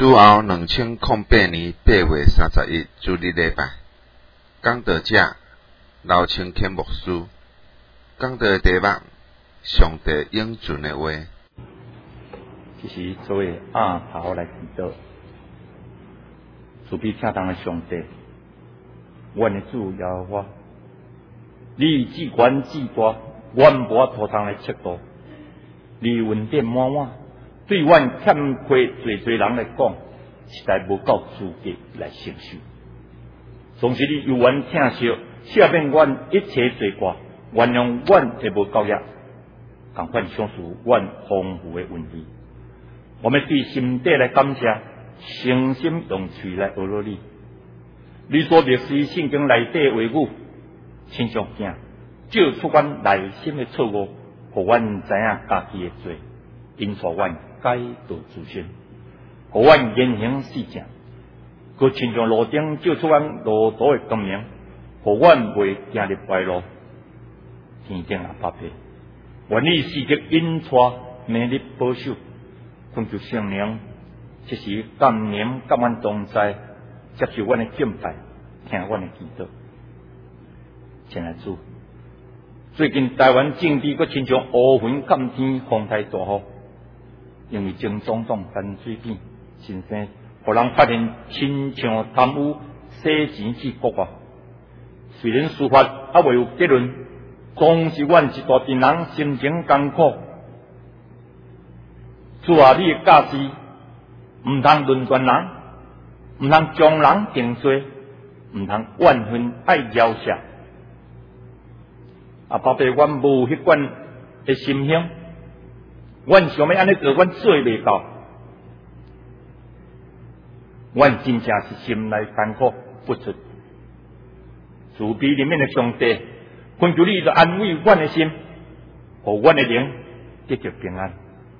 主后2008年8月31主日礼拜，讲道者刘清谦牧师讲道的题目：上帝应准的话。 这是作为头来祈祷，慈悲恰当的上帝，阮的主耶和华，你至权至大，阮无土通来测度，你恩典满满，对阮欠亏侪人来讲，实在无够资格来承受。总是你有缘疼惜，赦免阮一切罪过，原谅阮的无够业，共款享受阮丰富的恩惠。我们对心底来感谢，诚心用嘴来学你。你所历史圣经内底话语，亲像镜，照出阮内心的错误，互阮知影家己的罪，因错阮改道自新，互阮言行事正。佮亲像路顶照出阮路途的光明，互阮袂行入坏路。天顶阿爸爸，愿你时刻引带，每日保守。恳求圣灵，这时感念甲阮同在，接受阮的敬拜，听阮的祈祷。亲爱主，最近台湾政治佮亲像乌云盖天，风台大雨，因为前总统陈水扁先生，互人发现亲像贪污、洗钱去国外。虽然司法还未有结论，总是阮一大群人心情艰苦。主啊，你的教示唔通论断人，唔通将人定罪，唔通怨恨爱饶赦。啊，宝贝，阮无迄款的心胸，阮想要安尼做，阮做袂到。阮真正是心内艰苦不出。慈悲里面的上帝，恳求你就安慰阮的心，互阮的灵得到平安。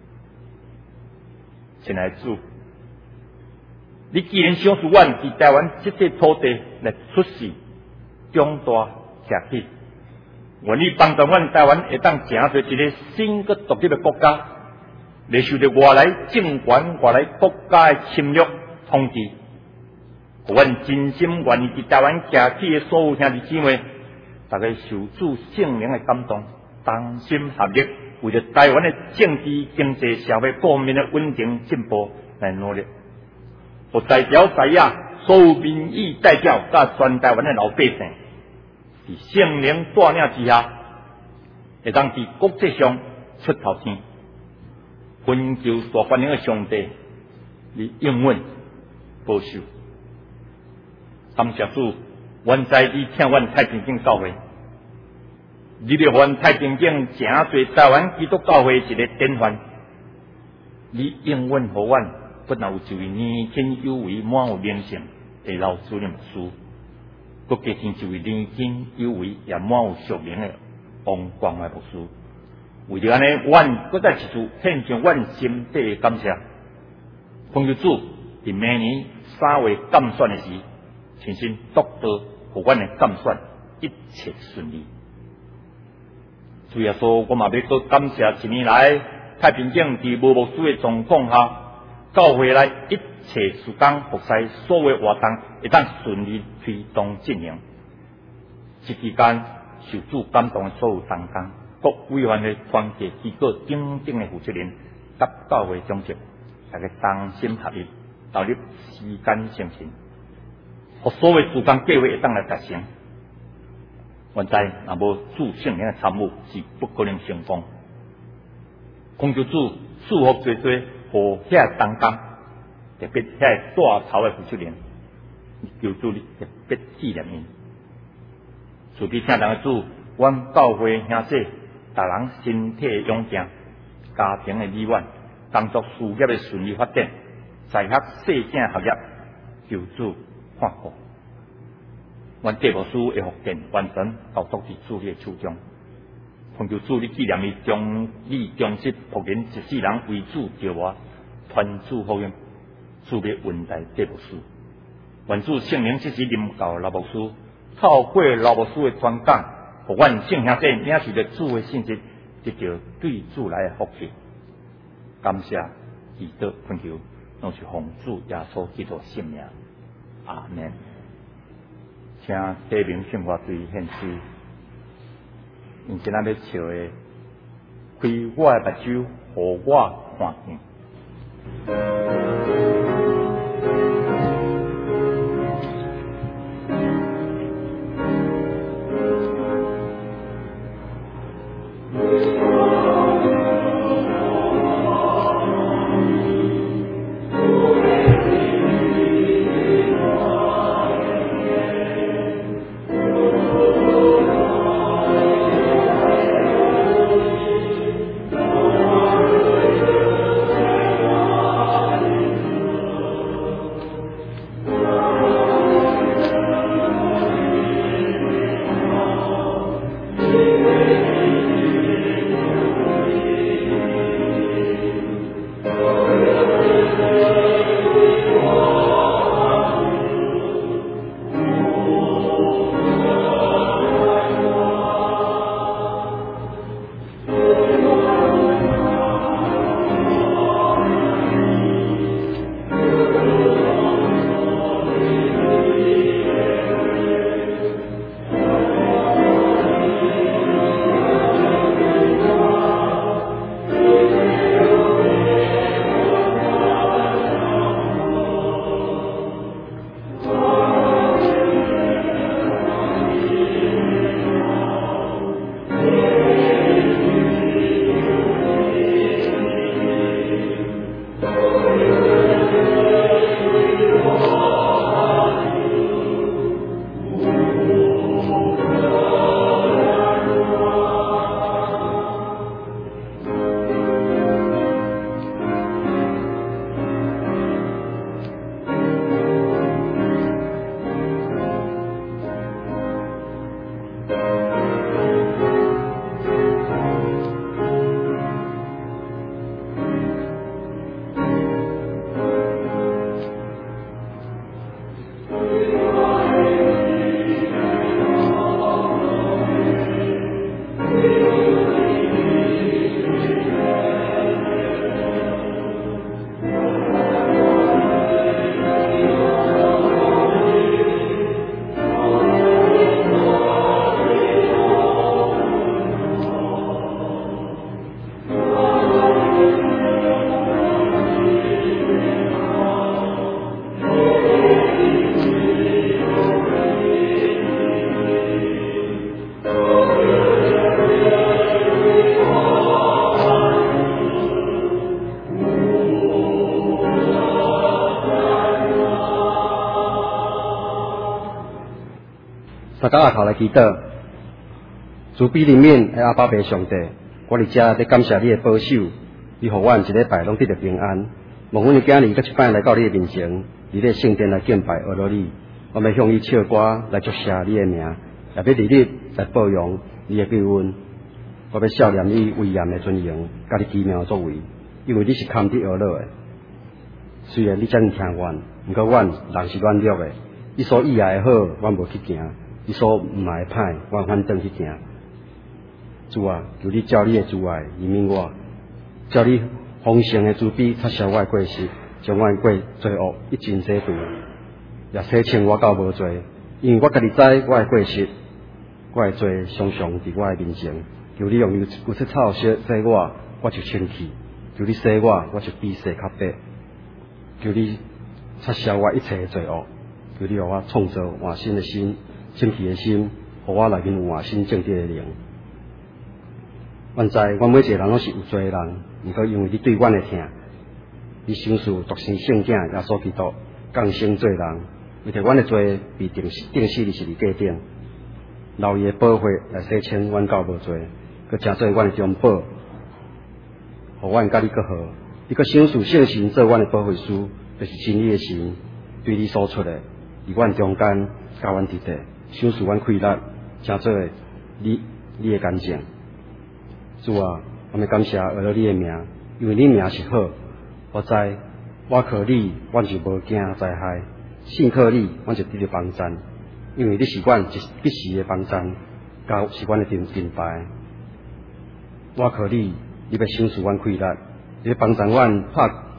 亲爱的主，你既然想使阮伫台湾这块土地来出世、长大、徛起，愿你帮助阮台湾会当成做一个新个独立的国家，来受到外来政权、外来国家的侵略统治。阮真心愿意伫台湾徛起的所有兄弟姊妹，大家受主圣灵的感动，同心合力。为了台湾的政治、经济、社会各面的稳定进步来努力，互在朝在野所有民意代表甲全台湾的老百姓，伫圣灵带领之下，会当伫国际上出头天。恳求大欢迎的上帝，你应允保守。感谢主，愿在你听阮太平间教会。你的阮太平间诚做台湾基督教会一个典范，你应允互阮，不但有一位年轻有为、满有名声的老主任牧师，佮加添一位年轻有为也满有属灵的王光的牧师。为了安尼，阮佮再一次献上阮心底的感谢。奉求主，伫明年3月监选的时，亲身督导，互阮的监选一切顺利。主耶稣，我嘛要搁感谢一年来太平间伫无牧师的状况下，教会内一切事工服侍所有活动会当顺利推动进行。这期间受主感动的所有同工、各委员的团结机构等等的负责人，甲教会总职，大家同心合力，投入时间精神，互所有事工计划会当来达成。原知若无主圣灵的参与，是不可能成功。恳求主祝福多多，互遐同工，特别遐带头的负责人，求主你特别纪念因。慈悲听人的主，阮教会兄弟，逐人身体勇健，家庭的美满，工作事业的顺利发展，在学细正学业，求主看顾。阮地牧师的福建完全交托伫主的手中，恳求主你纪念伊，将你忠实仆人一世人为主召我，传主福音，主要恩待地牧师。愿主圣灵即时临到老牧师，透过老牧师的传讲，互阮圣兄弟领受着主的信息，得到对主来的福气。感谢祈祷恳求， 拢是奉主耶稣基督圣名，阿门。请第名圣歌队献诗，因今仔要唱的，开我的目睭，互我看见。 大家下头来祈祷，慈悲怜悯的阿爸爸上帝，我伫遮咧感谢你的保守，你互阮一礼拜拢得到平安。望阮今日搁一摆来到你的面前，伫咧圣殿来敬拜阿罗你，我们向你唱歌来祝谢你的名，也要伫你来保养你的救恩。我要笑念你威严的尊荣，甲你奇妙的作为，因为你是堪得阿乐的。虽然你遮尔听阮，毋过阮人是软弱的，你所以爱的好，阮无去行。你所唔爱歹，我反倒去行。主啊，求你照你的慈爱怜悯我，照你丰盛的慈悲擦消我的过失，将我的过罪恶一尽洗除，也洗清我到无罪。因为我家己知我的过失，我的罪常常伫我的面前。求你用有色草洗我，我就清气；求你洗我，我就比洗较白。求你擦消我一切的罪恶，求你让我创造换新的心。清气的心，互我内面有换新正直的灵。阮知，阮每一个人拢是有罪的人，毋过因为你对阮的疼，你成就独生圣子耶稣基督降生做人，为着阮的罪被钉死伫十字架顶，留伊的宝血来洗清阮到无罪，佮成做阮的中保，互阮甲你佮好。你佮成就圣神做阮的保惠师，就是真理的神，对你所出的，伫阮中间教阮伫地。享受阮快乐，成做你的干净。主啊，我们感谢阿罗你的名，因为你名是好。我知，我靠你，阮就无惊灾害；信靠你，阮就得到帮助。因为你是阮一必时的帮助，甲是阮的盾牌。我靠你，你要享受阮快乐，你要帮助阮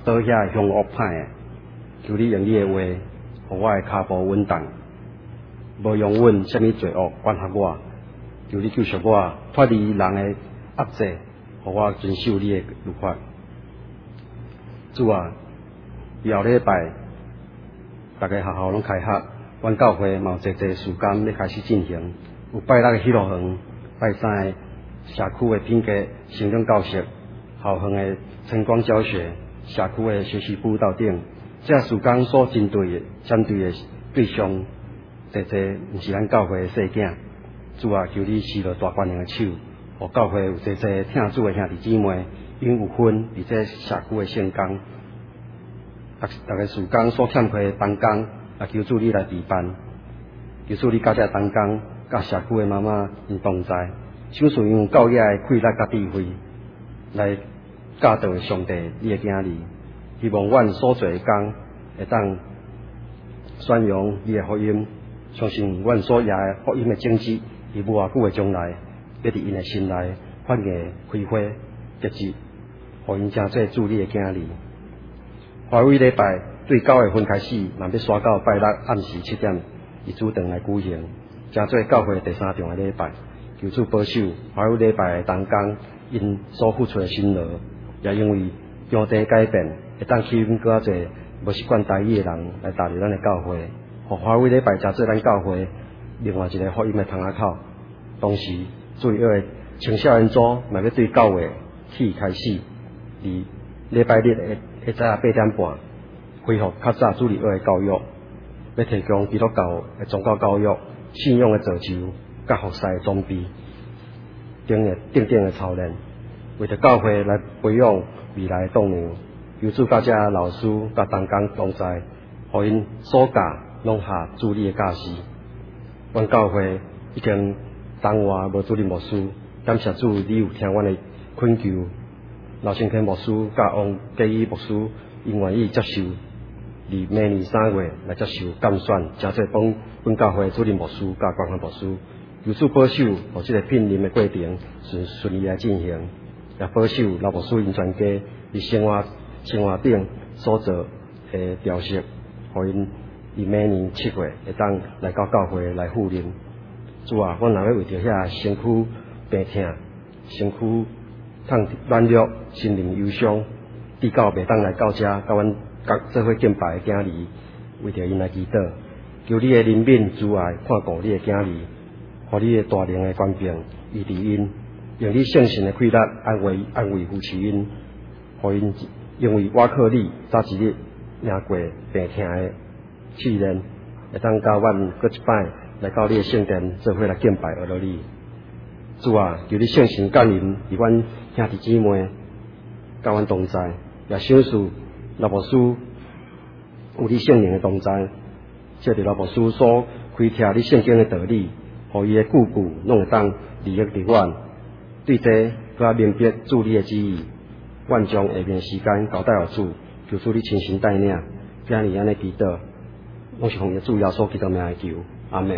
倒遐凶恶歹的，求你用你的话，互我的骹步稳当，无用阮什么罪恶管辖我。求你救赎我，脱离人的压制，互我遵守你的律法。主啊，以后礼拜，大家学校拢开学，阮教会嘛有侪侪事工要开始进行。有拜六的喜乐园，拜三的社区的品格成长教室，校园的晨光教学，社区的学习辅导等。这事工所针对的对象，侪侪毋是咱教会的细囝。主啊，求你施落大权能的手，互教会有侪侪听主的兄弟姊妹，因有份伫这社区的圣工，逐个事工所欠缺的同工，也求主你来陪伴，求主你甲这同工，甲社区的妈妈因同在，想顺用教业的气力甲智慧，来教导上帝你的囝儿，希望阮所做的工会当宣扬你的福音，相信阮所野的福音的种子。伫无偌久的将来，要伫因的心内发芽开花结実，互因成做主你的囝儿。华为礼拜对9月份开始，嘛要刷到拜六暗时7点，以主堂来举行，成做教会第3场的礼拜。求主保守华为礼拜的同工，因所付出的辛劳，也因为场地改变，会当吸引更侪无习惯台语的人来踏入咱的教会，互华为礼拜成做咱教会另外一个福音的窗仔口。同时，主要的青少年组嘛要对9月起开始，伫礼拜日的早8点半恢复较早主日学的教育，要提供基督教的宗教教育、信仰的造就、甲服侍的装备等的操练，为着教会来培养未来的栋梁。求主甲这老师甲同工同在，互因所教拢下主理的教师。阮教会已经东外无主任牧师，感谢主，你有听阮的恳求。刘成天牧师甲王基义牧师，因愿意接受，伫明年3月来接受监选，成做本教会主任牧师甲关怀牧师。求主保守，互这个聘任的过程顺利来进行，也保守老牧师因全家伫生活顶所做的调息，互因伫明年7月会当来到教会来赴任。主啊，阮若要为着遐身躯病痛、身躯痛软弱、心灵忧伤，至到袂当来到遮，甲阮做伙敬拜的囝儿，为着因来祈祷，求你的怜悯慈爱看顾你的囝儿，互你的大能的权柄医治因，用你圣神的气力安慰扶持因，互因因为我靠你早一日赢过病痛的试炼，会当甲阮搁一摆来到你的圣殿，做伙来敬拜阿罗你。主啊，求你圣神感应伫阮兄弟姊妹，甲阮同在，也赏赐老牧师有你圣灵的同在，借着老牧师所开拓你圣经的道理，互伊的句句拢会当利益伫阮。对这搁较明白主你的旨意，阮将下面时间交代互主，求主你亲身带领，今日安尼祈祷，拢是奉主耶稣基督名来求，阿门。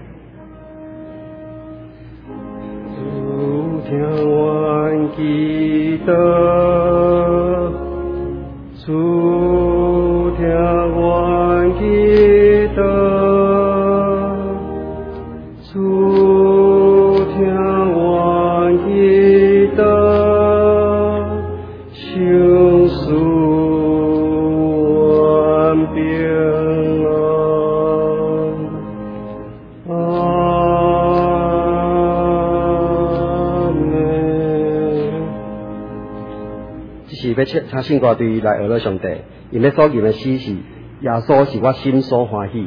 听阮祈祷，主听阮祈祷，主听阮祈祷，相思阮平安。是要请信歌队来学了上帝，因要所念的诗是耶稣是我心所欢喜。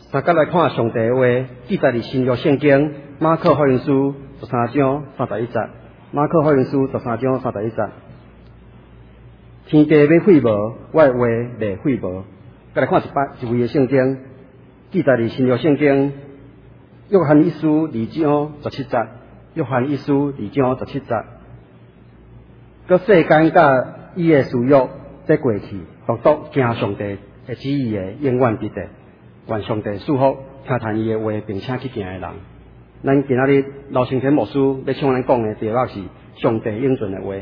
三甲来看上帝的话，记载伫新约圣经马可福音书13章31节。马可福音书13章31节。天地要废无，我的话袂废无。再来看一位的圣经，记载伫新约圣经约翰一书2章17节。约翰一书2章17节。个世间甲伊的私欲在过去，独独行上帝的旨意的永远伫地。愿上帝祝福听谈伊的话，并且去行的人。咱今仔日刘清田牧师要向咱讲的题目是上帝应准的话。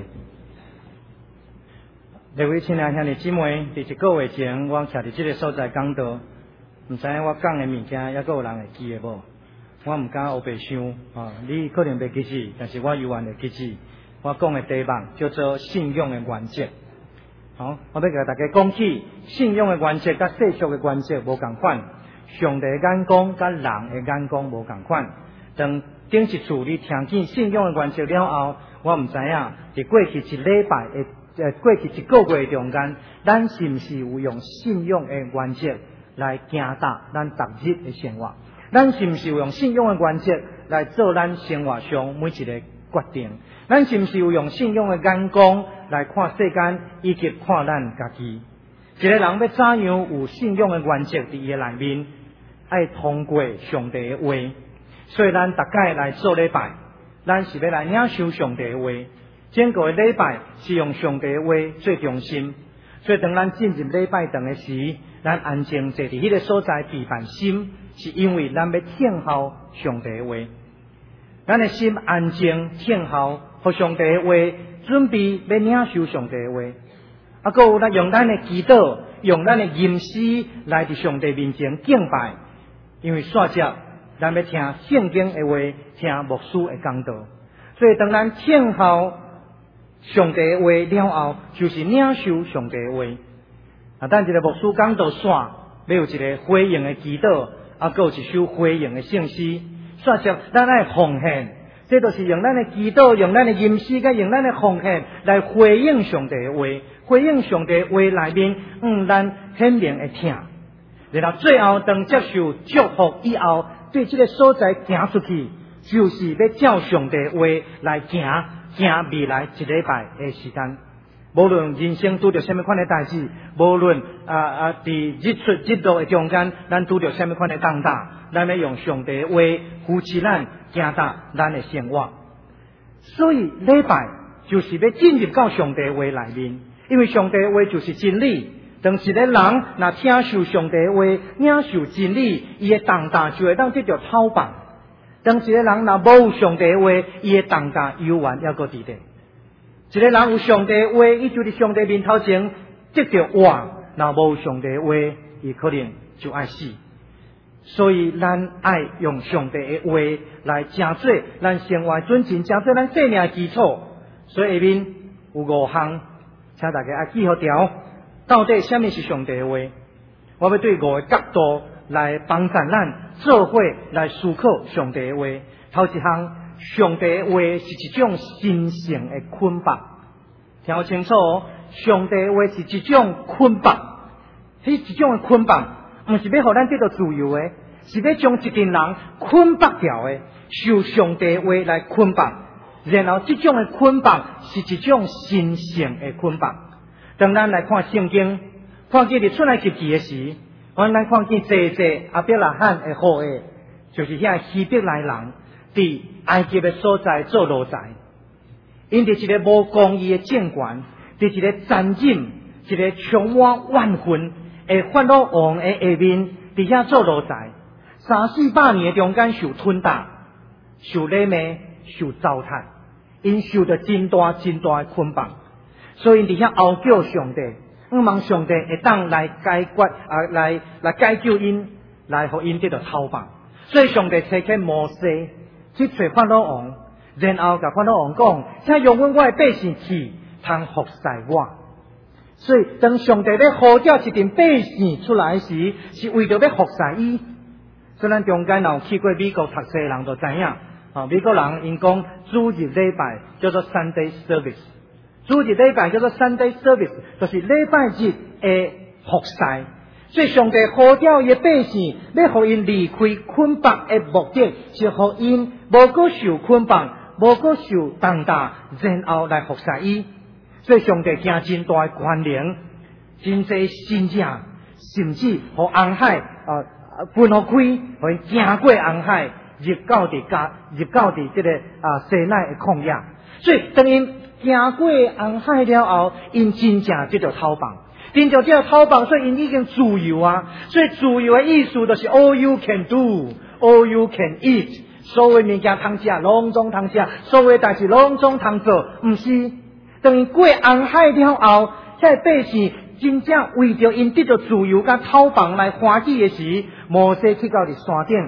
各位亲爱兄弟姊妹，伫一个月前，我徛伫这个所在讲道，毋知影我讲的物件，还佫有人会记得无？我毋敢黑白想，你可能袂记起，但是我永远会记起。我讲的题目叫做信仰的原则。好，我要甲大家讲起信仰的原则，甲世俗的原则无共款。上帝的眼光甲人的眼光无共款。当顶一次你听见信仰的原则了后，我毋知影伫过去一礼拜过去一个月中间，咱是毋是有用信仰的原则来行踏咱逐日的生活？咱是毋是有用信仰的原则来做咱生活上每一个决定？咱是毋是有用信仰的眼光来看世间以及看咱家己？一个人要怎样有信仰的原则伫伊的内面，爱通过上帝的话。所以咱大概来做礼拜，咱是要来领受上帝的话。整个的礼拜是用上帝的话做中心，所以当咱进入礼拜堂的时，咱安静坐伫迄个所在闭办心，是因为咱要听候上帝的话。咱的心安静听候，互上帝的话，准备要领受上帝的话。还有咱用咱的祈祷，用咱的吟诗来伫上帝面前敬拜，因为煞接咱要听圣经的话，听牧师的讲道。所以当咱听候上帝的话了后，就是领受上帝的话。等一个牧师讲道煞，要有一个回应的祈祷，还有一首回应的圣诗。煞接咱爱奉献，这就是用咱的祈祷、用咱的吟诗，甲用咱的奉献来回应上帝的话，回应上帝的话内面，咱显明会听。然后最后当接受祝福以后，对这个所在行出去，就是要照上帝的话来行未来一礼拜的时间。无论人生拄着什么款的代志，无论伫日出日落的中间，咱拄着什么款的重担，咱要用上帝的话扶持咱行踏咱的生活。所以礼拜就是要进入到上帝的话内面，因为上帝的话就是真理。当一个人若听受上帝的话，领受真理，伊的重担就会当得到超拔。当一个人若无有上帝的话，伊的重担永远还阁伫咧。一个人有上帝的话，伊就伫上帝面头前得到活；若无上帝的话，伊可能就爱死。所以咱爱用上帝的话来成做咱生活准绳，成做咱生命的基础。所以下面有5项，请大家爱记好条。到底什么是上帝的话？我要对5个角度来帮助咱做伙来思考上帝的话。头一项，上帝的话是一种神圣的捆绑。听清楚哦，上帝的话是一种捆绑，迄一种的捆绑，不是要让咱得到自由的，是要将一群人捆绑掉的，受上帝的话来捆绑。然后这种的捆绑是一种神圣的捆绑。当咱来看圣经，看见伫出埃及记的时，咱看见济阿伯拉罕的后裔，就是遐希伯来人伫埃及的所在做奴才。因伫一个无公义的政权，伫一个残忍、一个充满怨恨的法老王的下面，伫遐做奴才，300-400年的中间受吞打、受勒骂、受糟蹋，因受到真大的捆绑。所以伫遐后叫上帝，望上帝会当来解决来解救因，来互因得到逃亡。所以上帝差遣摩西去找法老王，然后甲法老王讲：请容阮我的百姓去，通服侍我。所以当上帝要呼召一群百姓出来时，是为着要服侍伊。所以咱中间有去过美国读书的人就知影，美国人因讲主日礼拜叫做 Sunday Service。主日礼拜叫做 Sunday Service， 就是礼拜日的服侍。 所以上帝呼召伊百姓，要互因离开捆绑的目的，是互因无搁受捆绑，无搁受重担，然后来服侍伊。所以上帝行真大的权能，真济信者，甚至互红海分互开，互因行过红海，入到这个西奈的旷野。所以当因行过红海了后，因真正得到讨放。因着这讨放，所以因已经自由啊！所以自由的意思就是 all you can do, all you can eat， 所有物件通吃，拢总通吃；所有代志拢总通做。毋是，当因过红海了后，遐百姓真正为着因得到自由甲讨放来欢喜的时，摩西去到伫山顶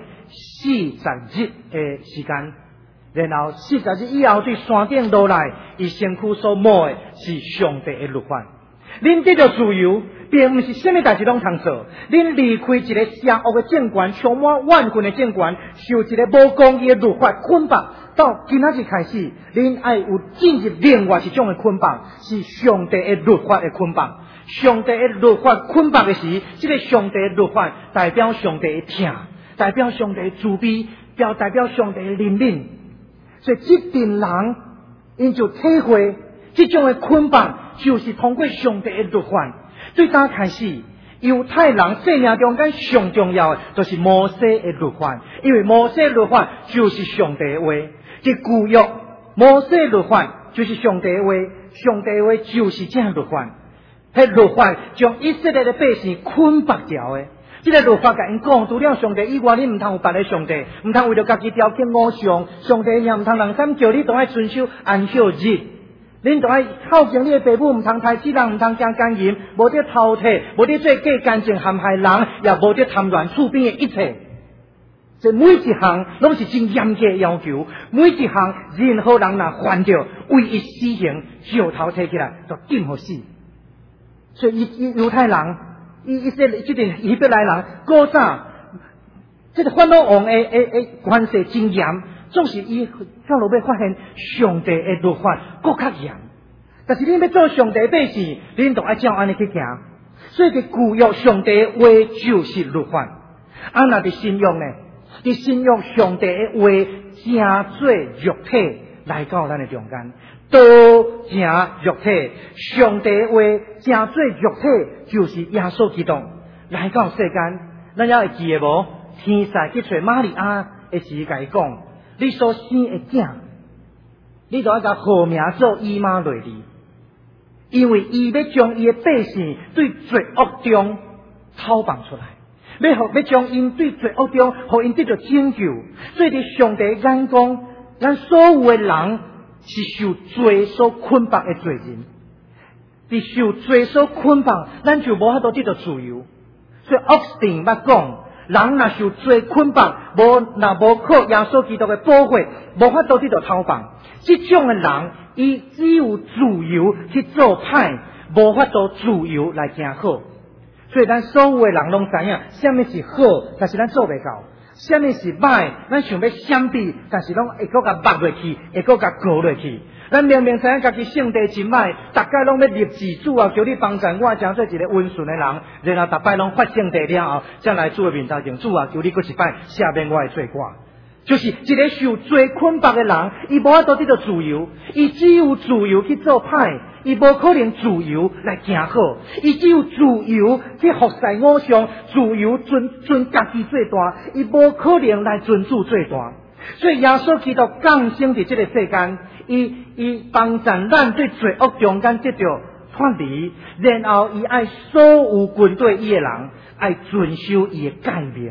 40日的时间，然后40日以后对山顶落来，伊身躯所摸的是上帝的律法。恁得到自由，并毋是什么代志拢通做。恁离开一个邪恶的政权，充满怨恨的政权，受一个无公义的律法捆绑，到今仔日开始，恁爱有进入另外一种的捆绑，是上帝的律法的捆绑。上帝的律法捆绑的时，这个上帝的律法代表上帝的疼，代表上帝的慈悲，代表上帝的怜悯。所以这群人，因就体会这种的捆绑。就是通过上帝的律法，最早开始，犹太人生命中间上重要的，就是摩西的律法，因为摩西的律法就是上帝的话。这旧约摩西的律法就是上帝的话，上帝的话就是这律法。迄律法将以色列的百姓捆绑条的，这个律法甲因讲，除了上帝以外，你唔通有别个上帝，唔通为了家己雕刻偶像，上帝也唔通人三叫你都爱遵守安息日。恁就爱孝敬你的父母，唔通杀死人，唔通行奸淫，无得偷窃，无得做假干净陷害人，也无得贪恋厝边的一切。这每一项拢是真严格的要求，每一项任何人若犯着，为伊死刑，石头摕起来就钉互死。所以犹太人，以色列这个希伯来人，古早这个法老王的权势真严。总是伊到落尾发现上帝的律法更较严，但是恁要做上帝的百姓，恁就爱照安尼去行。所以伫旧约上帝的话就是律法，若伫新约呢？伫新约上帝的话成做肉体来到咱的中间，道成肉体，上帝的话成做肉体，就是耶稣基督来到世间。咱还会记得无？天使去找玛利亚的时，甲伊讲。你所生的囝，你就要甲号名做以马内利，因为伊要将伊的百姓对罪恶中讨放出来，要将因对罪恶中，互因得到拯救。所以伫上帝眼光，咱所有的人是受罪所捆绑的罪人，伫受罪所捆绑，咱就无法度得到自由。所以奥斯汀捌讲。人若受罪捆绑，若无靠耶稣基督的保护，无法度得到讨放。这种的人，伊只有自由去做歹，无法度自由来行好。所以咱所有的人拢知影，什么是好，但是咱做袂到；什么是歹，咱想要闪避，但是拢会搁甲抹落去，会搁甲过落去。咱明明知影家己性地真歹，大概拢要立志主啊，求你帮助我，诚做一个温顺的人。然后逐摆拢发性地了后，才来主的面头前，主啊，求你搁一摆赦免我的罪过。就是一个受罪捆绑的人，伊无法度得到自由，伊只有自由去做歹，伊无可能自由来行好，伊只有自由去服侍偶像，自由尊家己最大，伊无可能来尊主最大。所以耶稣基督降生伫这个世间，伊帮助咱对罪恶中间得到脱离，然后伊爱所有军队伊的人爱遵守伊的诫命。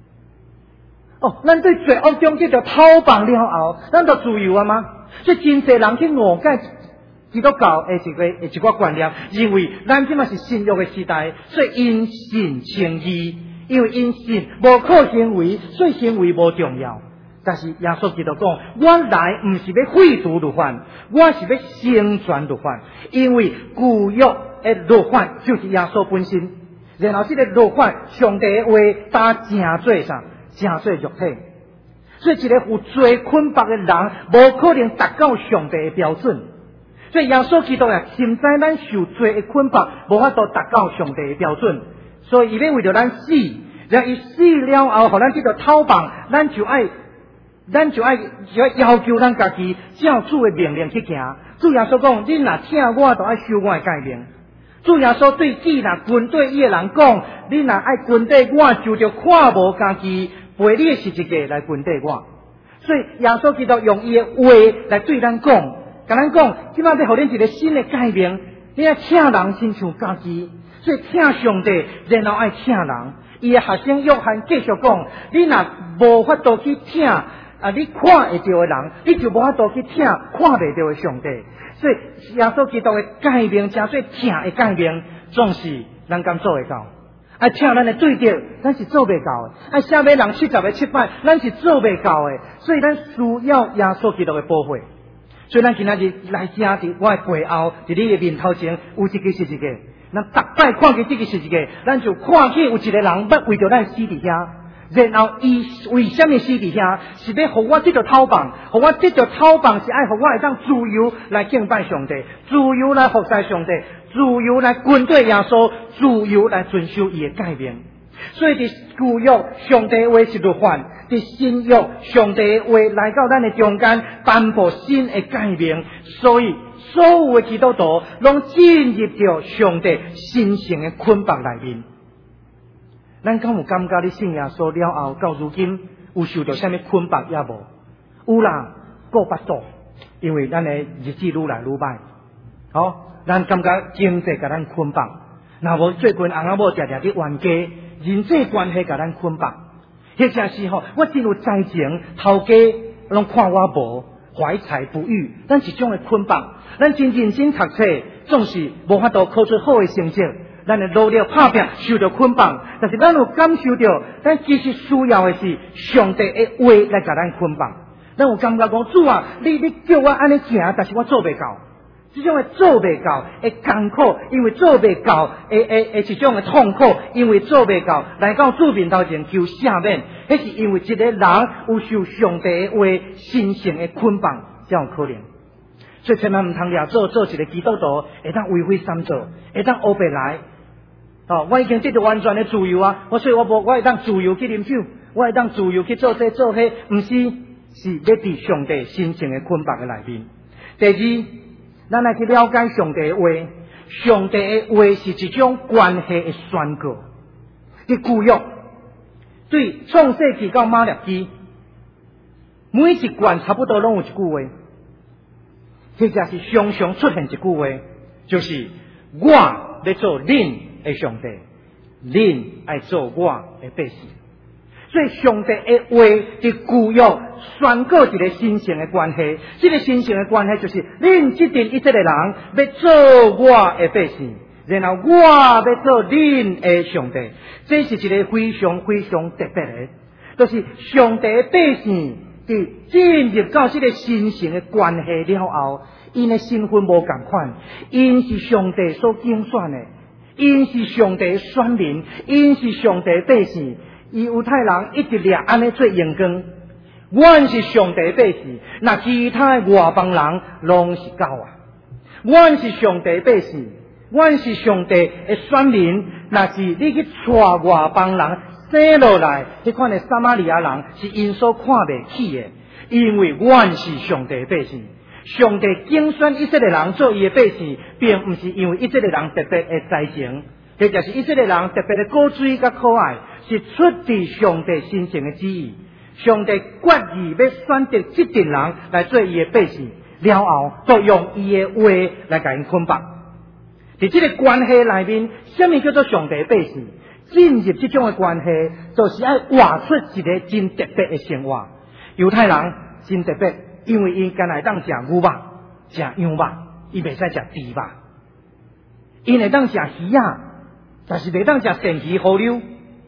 咱对罪恶中得到讨放了后，咱就自由啊吗？所以真侪人去误解基督教的一个观念，认为咱即嘛是新约的时代，所以因信称义，因为因信无靠行为，所以行为无重要。但是耶稣基督讲，我来不是要废除律法，我是要成全律法，因为旧约的律法就是耶稣本身。然后这个律法，上帝的话，它成做啥？成做肉体。所以一个有罪捆绑的人，无可能达到上帝的标准。所以耶稣基督也深知咱受罪的捆绑，无法度达到上帝的标准。 所以伊要为着咱死，然后伊死了后，互咱这个讨棒，咱就要要求咱家己照主的命令去行。主耶稣讲：恁若听我，就要守我的诫命。主耶稣对军队伊的人讲：恁若爱军队我，就着看无家己陪你的十字架来军队我。所以耶稣基督用伊的话来对咱讲，甲咱讲，即摆要互恁一个新的诫命，你要请人亲像家己，所以请上帝，然后爱请人。伊的学生约翰继续讲：你若无法度去请你看会到的人，你就无法度去听看袂到的上帝。所以耶稣基督的诫命，真做听的诫命，总是咱敢做会到。请咱的对着，咱是做袂到的；写俾人70个700，咱是做袂到的。所以咱需要耶稣基督的保护。所以咱今仔日来正伫我的背后，伫你的面头前有一个十字架。咱逐摆看见这个十字架，咱就看见有一个人要为着咱死伫遐。然后伊为什么死伫遐？是要互我得到讨棒，互我得到讨棒是爱互我会当自由来敬拜上帝，自由来服侍上帝，自由来跟对耶稣，自由来遵守伊的诫命。所以伫旧约上帝的话是律法，伫新约上帝的话来到咱的中间颁布新的诫命，所以所有的基督徒拢进入到上帝神圣的捆绑内面。咱敢有感觉你信耶稣了后，到如今有受到什么捆绑也无？有啦，过巴肚，因为咱的日子愈来愈歹。咱感觉经济甲咱捆绑，若无最近翁仔某常常伫冤家，人际关系甲咱捆绑。或者是我真有才情，头家拢看我无，怀才不遇，咱一种的捆绑。咱真认真读册，总是无法度考出好的成绩。咱的努力打拼受到捆绑，但是咱有感受到，咱其实需要的是上帝的话来甲咱捆绑。咱有感觉讲，主啊，你叫我安尼行，但是我做袂到。这种的做袂到的艰苦，因为做袂到的一种的痛苦，因为做袂到来到主面头前求赦免，迄是因为一个人有受上帝的话神圣的捆绑才有可能。所以千万唔通掠做一个基督徒，会当为非三做，会当黑白来。我已经得到完全的自由啊！所以我会当自由去啉酒，我会当自由去做这做迄，唔是要伫上帝神圣的捆绑的内面。第二，咱来去了解上帝的话，上帝的话是一种关系的宣告。伫旧约对创世纪到马利基，每一卷差不多拢有一句话。或者是常常出现一句话，就是我要做恁的上帝，恁爱做我的百姓。所以上帝的话伫旧约宣告一个神圣的关系，这个神圣的关系就是恁这阵以色列人要做我的百姓，然后我要做恁的上帝。这是一个非常非常特别的，就是上帝的百姓伫进入到这个神圣的关系了后，因的身份无同款，因是上帝所拣选的，因是上帝的选民，因是上帝的百姓。犹太人一直掠安尼做眼光，阮是上帝的百姓，那其他外邦人拢是狗啊！阮是上帝的百姓，阮是上帝的选民，那是你去带外邦人生落来，迄款的撒玛利亚人是因所看袂起的，因为阮是上帝的百姓。上帝拣选以色列人做伊的百姓，并不是因为以色列人特别的才情，或者是以色列人特别的高水甲可爱，是出自上帝神圣的旨意。上帝决意要选择这群人来做伊的百姓，了后就用伊的话来甲因捆绑。在这个关系内面，什么叫做上帝的百姓？进入这种的关系，就是要活出一个真特别的生活。犹太人真特别。因为伊干来当食牛肉、食羊肉，伊袂使食猪肉。伊会当食鱼啊，但是袂当食鳝鱼、河流。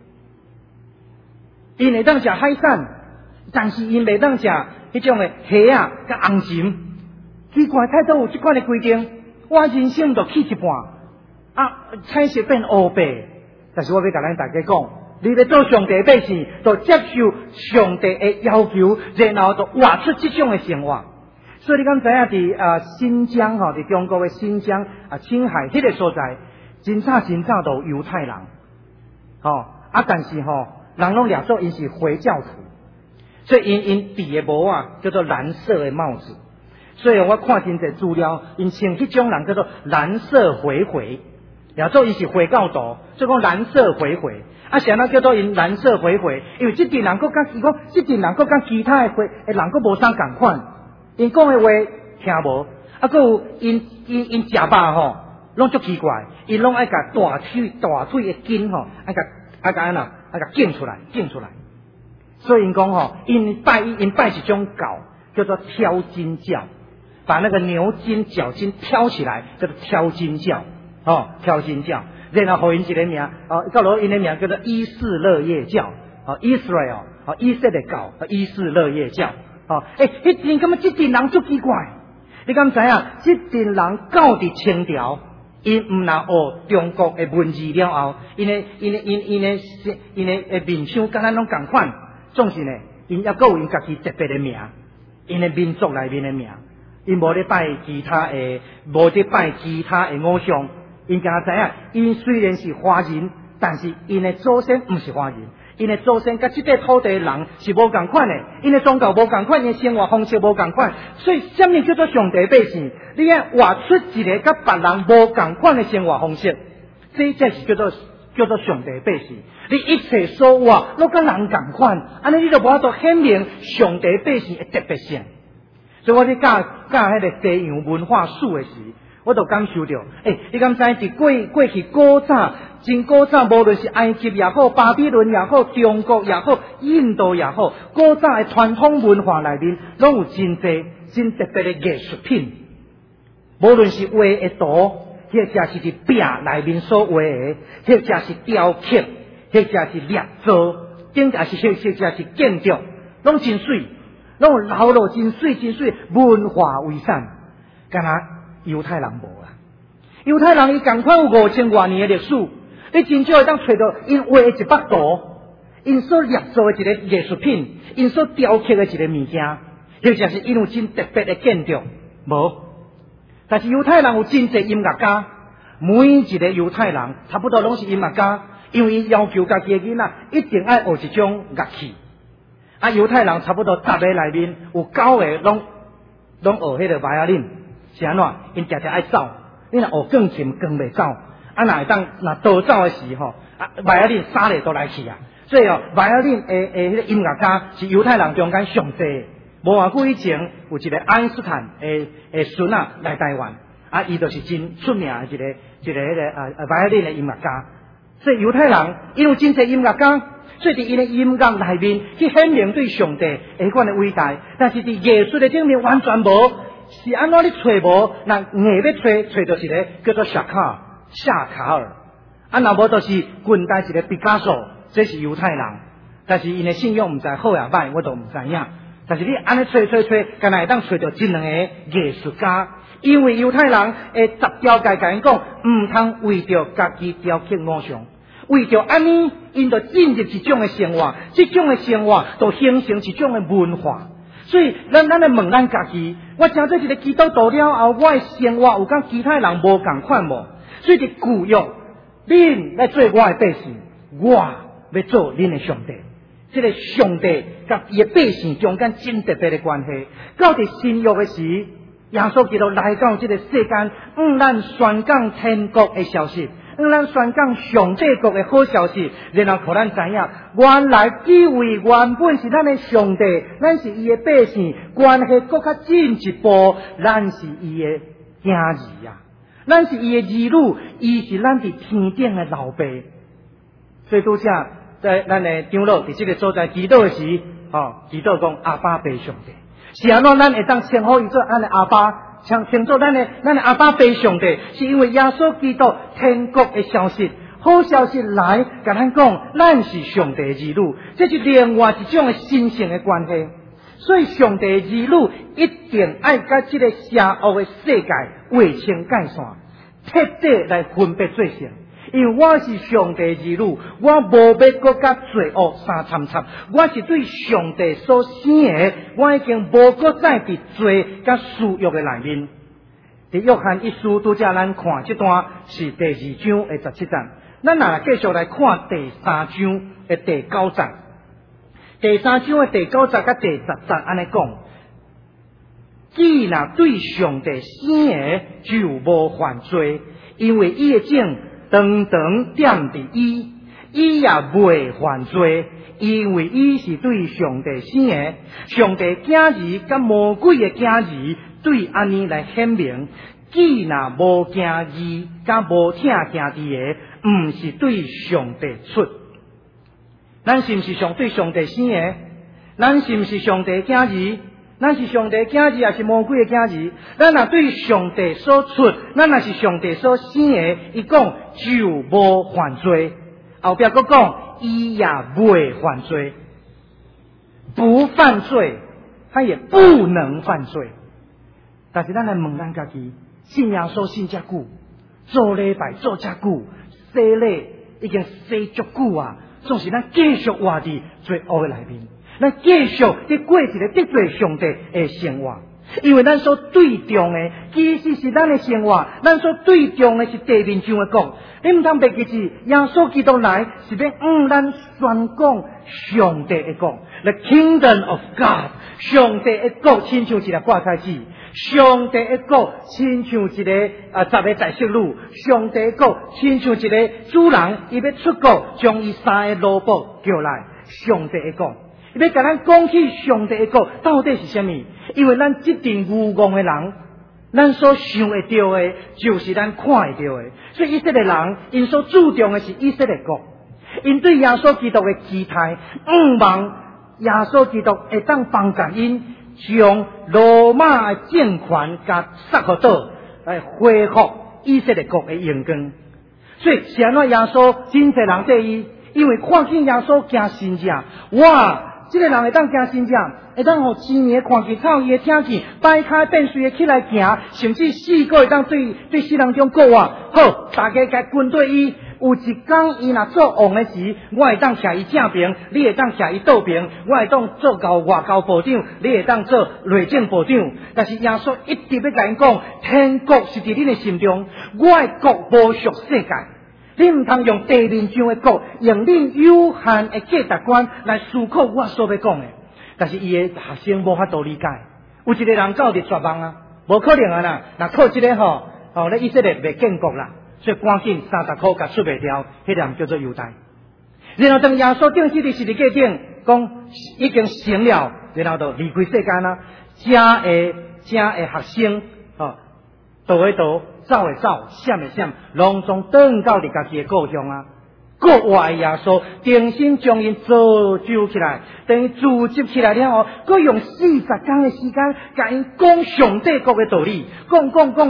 伊会当食海产，但是伊袂当食迄种的虾啊、甲红鲟。奇怪，太多有即款的规定，我人生就去一半彩色变黑白。但是我要甲咱大家讲。你要做上帝的百姓，就接受上帝的要求，然后就活出这种的生活。所以你敢知影伫新疆伫中国的新疆青海迄个所在，真早都有犹太人。 但是人拢掠做因是回教徒，所以因戴的帽啊叫做蓝色的帽子。所以我看真侪资料，因穿迄种人叫做蓝色回回，掠做因是回教徒，所以讲蓝色回回。啥那叫做因蓝色回回？因为这阵人佮伊讲，这阵人佮甲其他的人佮无啥共款，因讲的话听无，佮有因食肉拢足奇怪，因拢爱甲大腿的筋爱甲镜出来。所以因讲因拜一种教叫做挑筋教，把那个牛筋脚筋挑起来叫做挑筋教，挑筋教。然后互因一个名，到落因的名叫做伊斯勒耶教，Israel，以色列教，伊斯勒耶教，迄阵感觉这阵人足奇怪，你敢知影？这阵人教伫清朝，因毋若学中国的文字了后，因的面相甲咱拢共款，总是呢，因还佫有因家己特别的名，因的民族内面的名，因无咧拜其他的偶像。因敢知影，因虽然是华人，但是因的祖先毋是华人，因的祖先甲这块土地的人是无共款的，因的宗教无共款，因的生活方式无共款，所以什么叫做上帝百姓？你爱活出一个甲别人无共款的生活方式，这才是叫做上帝百姓。你一切所活都甲人共款，安尼你就无法度显明上帝百姓的特别性。所以我咧教迄个西洋文化史的时，我就感受到，你敢知伫过去古早，真古早，无论是埃及也好、巴比伦也好、中国也好、印度也好，古早的传统文化内面，拢有真侪真特别的艺术品。无论是画的图，或者是伫壁内面所画的，或者是雕刻，或者是捏造，顶者是或者是建筑，拢真水，拢有留落真水文化遗产，干那？犹太人无啦，犹太人伊共款有5000多年的历史，你真少会当找到因画的一幅图，因所捏造的一个艺术品，因所雕刻的一个物件，或者是因有真特别的建筑，无。但是犹太人有真侪音乐家，每一个犹太人差不多拢是音乐家，因为伊要求家己的囡仔一定爱学一种乐器。犹太人差不多10个内面有9个拢学迄个维亚林。是安怎？因常常爱走，你若学钢琴钢袂走，若会当倒走的时维亚林3个都来去啊。所以维亚林迄个音乐家是犹太人中间上济。无偌久以前有一个爱因斯坦孙来台湾，伊就是真出名的一个迄个维亚林的音乐家。所以犹太人因有真济音乐家，所以伫因的音乐内面去显明对上帝迄款的伟大，但是伫艺术的顶面完全无。是安怎你找无？那硬要找到一个叫做夏卡尔，若无就是近代一个毕加索，这是犹太人，但是因的信用毋知好也歹，我都毋知影。但是你安尼找，敢若会当找到这两个艺术家，因为犹太人会十条界甲因讲，毋通为着家己雕刻偶像，为着安尼，因就进入一种的生活，这种的生活就形成一种的文化。所以咱来问咱家己，我成做一个基督徒了后，我的生活有甲其他人无共款无？所以伫旧约，恁来做我的百姓，我要做恁的上帝。这个上帝甲伊的百姓中间真特别的关系。到伫新约的时，耶稣基督来到这个世间，咱宣讲天国的消息。咱宣讲上帝国的好消息，然后互咱知影，原来这位原本是咱的上帝，咱是伊的百姓，关系更较进一步，咱是伊的囝儿啊，咱是伊的儿女，伊是咱伫天顶的老爸。所以拄则在咱的长老伫这个所在祈祷的时，祈祷讲阿爸爸上帝，是安怎咱会当称呼伊做咱的阿爸？称作咱的阿爸爸上帝，是因为耶稣基督天国的消息，好消息来，甲咱讲，咱是上帝的儿女，这是另外一种的神圣的关系。所以上帝的儿女一定爱甲这个邪恶的世界划清界线，彻底来分别做成。因为我是上帝的儿女，我无要搁甲罪恶相参插，我是对上帝所生的，我已经无搁再伫罪甲私欲的内面。伫约翰一书拄则咱看这段是第2章的17节， 咱若继续来看第3章的第9节。第3章的第9节甲第10节安尼讲，既若对上帝生的就无犯罪，因为伊的种长长点伫伊，伊也未犯罪，因为伊是对上帝生的。上帝囝儿甲魔鬼的囝儿对安尼来显明，既若无惊义甲无听兄弟的，毋是对上帝出。咱是毋是对上帝生的？咱是毋是上帝囝儿？咱是上帝囝儿，也是魔鬼的囝儿。咱若对上帝所出，咱若是上帝所生的，伊讲就无犯罪。后壁佫讲，伊也未犯罪，不犯罪，他也不能犯罪。但是咱来问咱家己，信耶稣信遮久，做礼拜做遮久，洗礼已经洗足久啊，总是咱继续活伫罪恶的内面。咱继续伫过一个得罪上帝的生活，因为咱所对重的其实是咱的生活，咱所对重的是地面上的国。你唔通袂记住，耶稣基督来是要咱宣讲上帝的国 ，The Kingdom of God。上帝的国亲像一个挂彩纸，上帝的国亲像一个10个在色女，上帝的国亲像一个主人，伊要出国将伊3个奴仆叫来，上帝的国。伊要甲咱讲起上帝的国到底是什么？因为咱这群愚妄的人，咱所想会到的，就是咱看会到的。所以以色列人，因所注重的是以色列国，因对耶稣基督的期待，望耶稣基督会当帮助因，将罗马的政权甲杀互倒，来恢复以色列国的荣光。所以是安怎耶稣真侪人对伊，因为看见耶稣行神迹，哇！这个人会当行神迹，会当互青年看见草，伊会听见摆开变水的起来行，甚至4个会当对死人中国话，好，大家该跟对伊。有一天伊若做王的时，我会当徛伊正边，你会当徛伊倒边，我会当做外交部长，你会当做内政部长。但是耶稣一直要甲因讲，天国是伫恁的心中，我的国无属世界。你唔通用地面上的国，用恁有限的价值观来思考我所要讲的。但是伊的学生无法度理解，有一个人到伫绝望啊，无可能啊啦！若靠这个咧以色列未建国啦，所以赶紧30块甲出袂掉，迄人叫做犹大。然后当耶稣定死伫十字架顶，讲已经成了，然后就离开世间啦。正的学生倒的倒，走的走，闪的闪，拢总转到伫家己的故乡啊！国外的耶稣重新将因造就起来，等于组织起来了后，佮用40天的时间，甲因讲上帝国的道理，讲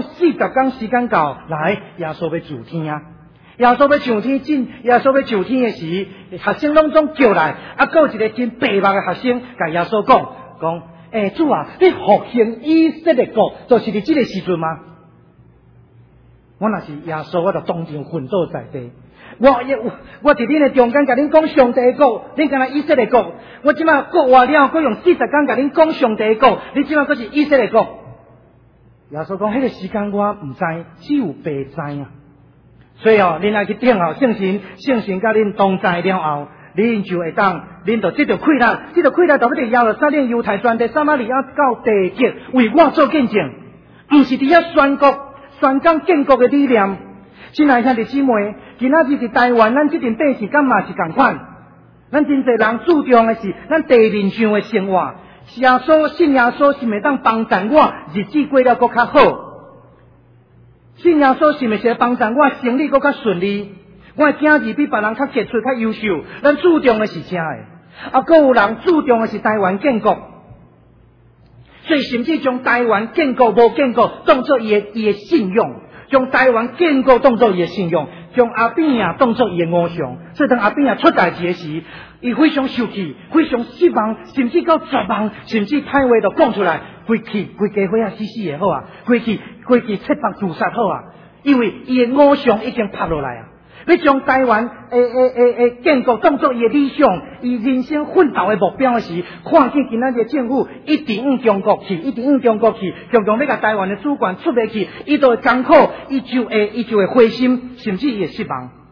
40天时间到，来耶稣要主天啊！耶稣要上天耶稣要上天的时，学生拢总叫来，佮一个真白目的学生，甲耶稣讲，主啊，你复兴以色列国，就是伫这个时阵吗？我若是耶稣，我就当场昏倒在地。我伫恁的中间，甲恁讲上帝的国，恁敢若以色列国。我即摆国活了，佮用40天甲恁讲上帝的国，你即摆佫是以色列国。耶稣讲，迄个时间我唔知，只有爸知啊。所以恁来去听圣神甲恁同在了后，恁就会当，恁就这条溃烂，就要伫耶路撒冷、犹太全地、撒玛利亚到地极，为我做见证，唔是伫遐宣讲建国的理念。亲爱兄弟姊妹，今仔日伫台湾，咱这阵百姓敢嘛是共款？咱真侪人注重的是咱地面上的生活。耶稣信耶稣是咪当帮助我日子过了更较好？信耶稣是咪是帮助我生理更较顺利？我的囝儿比别人较杰出、较优秀。咱注重的是这个，还有人注重的是台湾建国。所以甚至将台湾建国无建国当作伊的信用，将台湾建国当作伊的信用，将阿扁啊当作伊的偶像。所以当阿扁啊出代志的时，伊非常生气，非常失望，甚至到绝望，甚至歹话都讲出来，规家伙啊死的好啊，规气切腹自杀好啊，因为伊的偶像已经拍落来啊。要将台湾建国当作伊的理想，伊人生奋斗的目标的时，看见今仔日政府一直往中国去，常常要甲台湾的主权出袂去，伊就会艰苦，伊就会灰心，甚至伊会失望。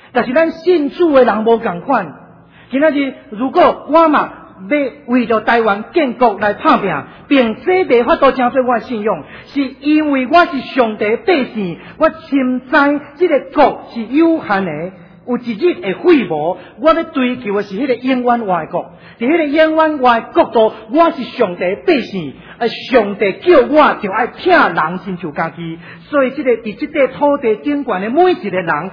但是咱信主的人无共款。今仔日如果我嘛要为着台湾建国来打拼，并且袂法度成做我的信仰，是因为我是上帝的百姓，我深知这个国是有限的，有一日会废无。我要追求的是迄个永远活的国，在迄个永远活的国度，我是上帝的百姓。上帝叫我就爱疼人，亲像家己。所以伫这块土地顶悬的每一个人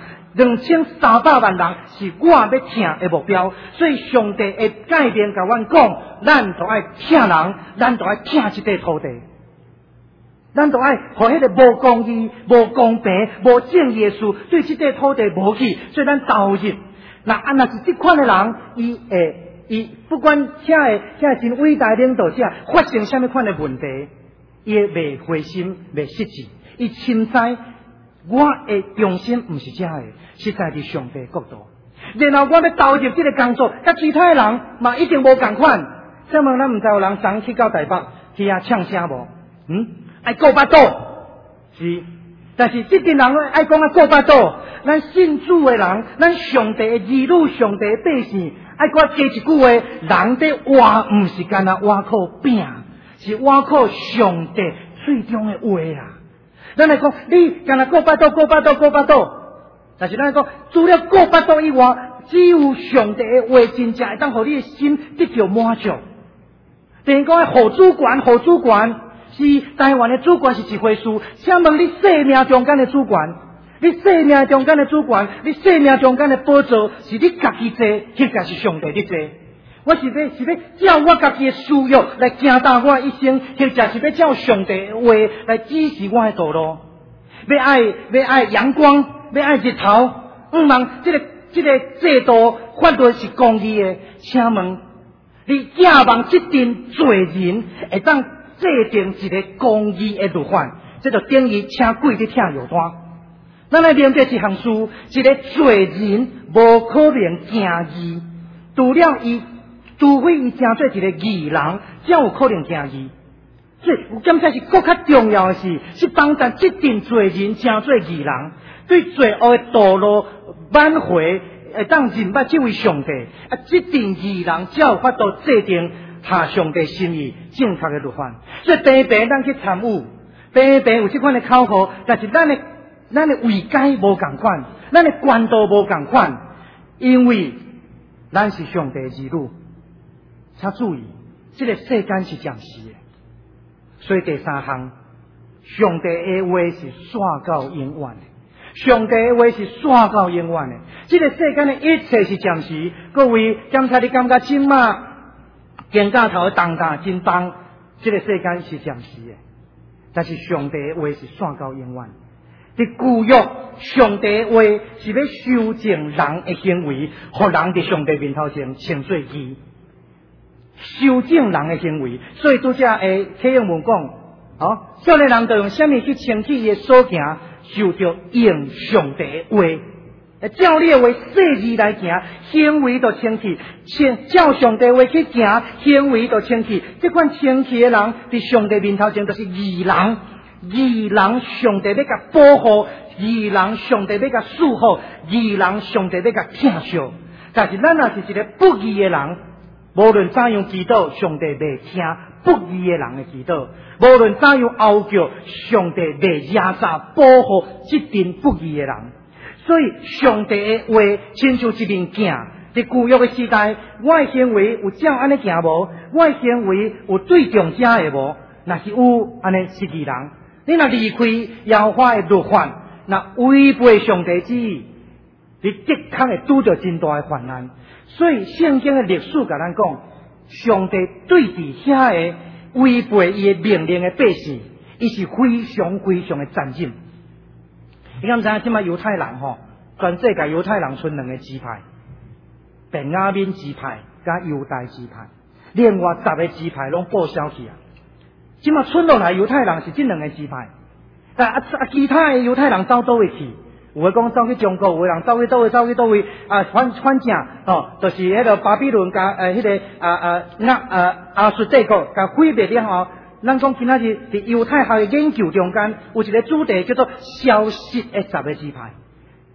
，2300万人是我要疼的目标。所以上帝会改变甲阮讲，咱就爱疼人，咱就爱疼这块土地，咱就爱互迄个无公义、无公平、无正义的事对这块土地无去。所以咱投入。若是这款的人，伊不管遐个真伟大领导者发生什么款的问题，伊会袂灰心、袂失志。伊深知我的重心毋是遮个，是在伫上帝国度。然后我要投入这个工作，甲其他的人嘛一定无共款。请问咱毋知有人昨去到台北去遐唱声无？爱顾巴肚是，但是这阵人爱讲顾巴肚。咱信主的人，咱上帝的儿女，上帝的百姓。爱我加一句话，人在活，毋是干那活靠饼，是活靠上帝最终的话啊！咱来讲，你干那顾巴肚，但是咱来讲，除了顾巴肚以外，只有上帝的话，真正会当互你的心得到满足。等于讲，互主权，是台湾的主权是一回事。请问你生命中间的主权？你生命中间的主权，你生命中间的宝座，是你家己做，迄个是上帝的做。我是要照我家己的需要来行大我一生，或者是要照上帝的话来指示我的道路。要爱阳光，要爱日头。望这个制度法律是公义的，请问你仰望这阵罪人会当制定一个公义的律法，这就等于请鬼去听药单。咱来面对一项事，一个罪人无可能行义，除非伊成做一个义人，才有可能行义。所以有检测是更较重要的是帮助这阵罪人成做义人，对罪恶的道路挽回，会当认捌这位上帝。这阵义人才有法度制定下上帝心意正确的律法。所以平平咱去参与，平平有这款的口号，但是咱的位阶无共款，咱的关度无共款，因为咱是上帝的儿女。请注意，这个世间是暂时的，所以第三项，上帝的话是线到永远的。上帝的话是线到永远的。这个世间的一切是暂时。各位，刚才你感觉今嘛肩胛头重担真重，这个世间是暂时的，但是上帝的话是线到永远。伫旧约，上帝的话是要修正人的行为，互人伫上帝面头前称做义，修正人的行为。所以拄则诶，启用文讲，少年人就用什么去清起伊的所行，受着用上帝的话。照你的话说字来行，行为就清气；照上帝话去行，行为就清气。这款清气的人，伫上帝面头前就是义人。义人上帝要甲保护，义人上帝要甲守护，义人上帝要甲疼惜。但是咱若是一个不义的人，无论怎样祈祷，上帝袂听不义的人的祈祷；无论怎样哀叫，上帝袂压榨保护这阵不义的人。所以上帝的话亲像一面镜，伫旧约的时代，我的行为有照安尼行无？我的行为有对中者的无？若是有，安尼是义人。你若离开耶和华的律法，若违背上帝旨意，你的确会拄着真大的患难。所以圣经的历史甲咱讲，上帝对伫遐个违背伊的命令的百姓，伊是非常非常的残忍。你敢知影即摆犹太人全世界犹太人分两个支派，便雅悯支派甲犹大支派，另外10个支派拢报销去啊。即摆剩落来犹太人是这两个支派，但其他的犹太人走倒位去？有的讲走去中国，有的人走去倒位反正就是迄个巴比伦甲迄个亚述帝国甲毁灭了后，咱讲今仔日伫犹太学的研究中间有一个主题叫做消失的10个支派。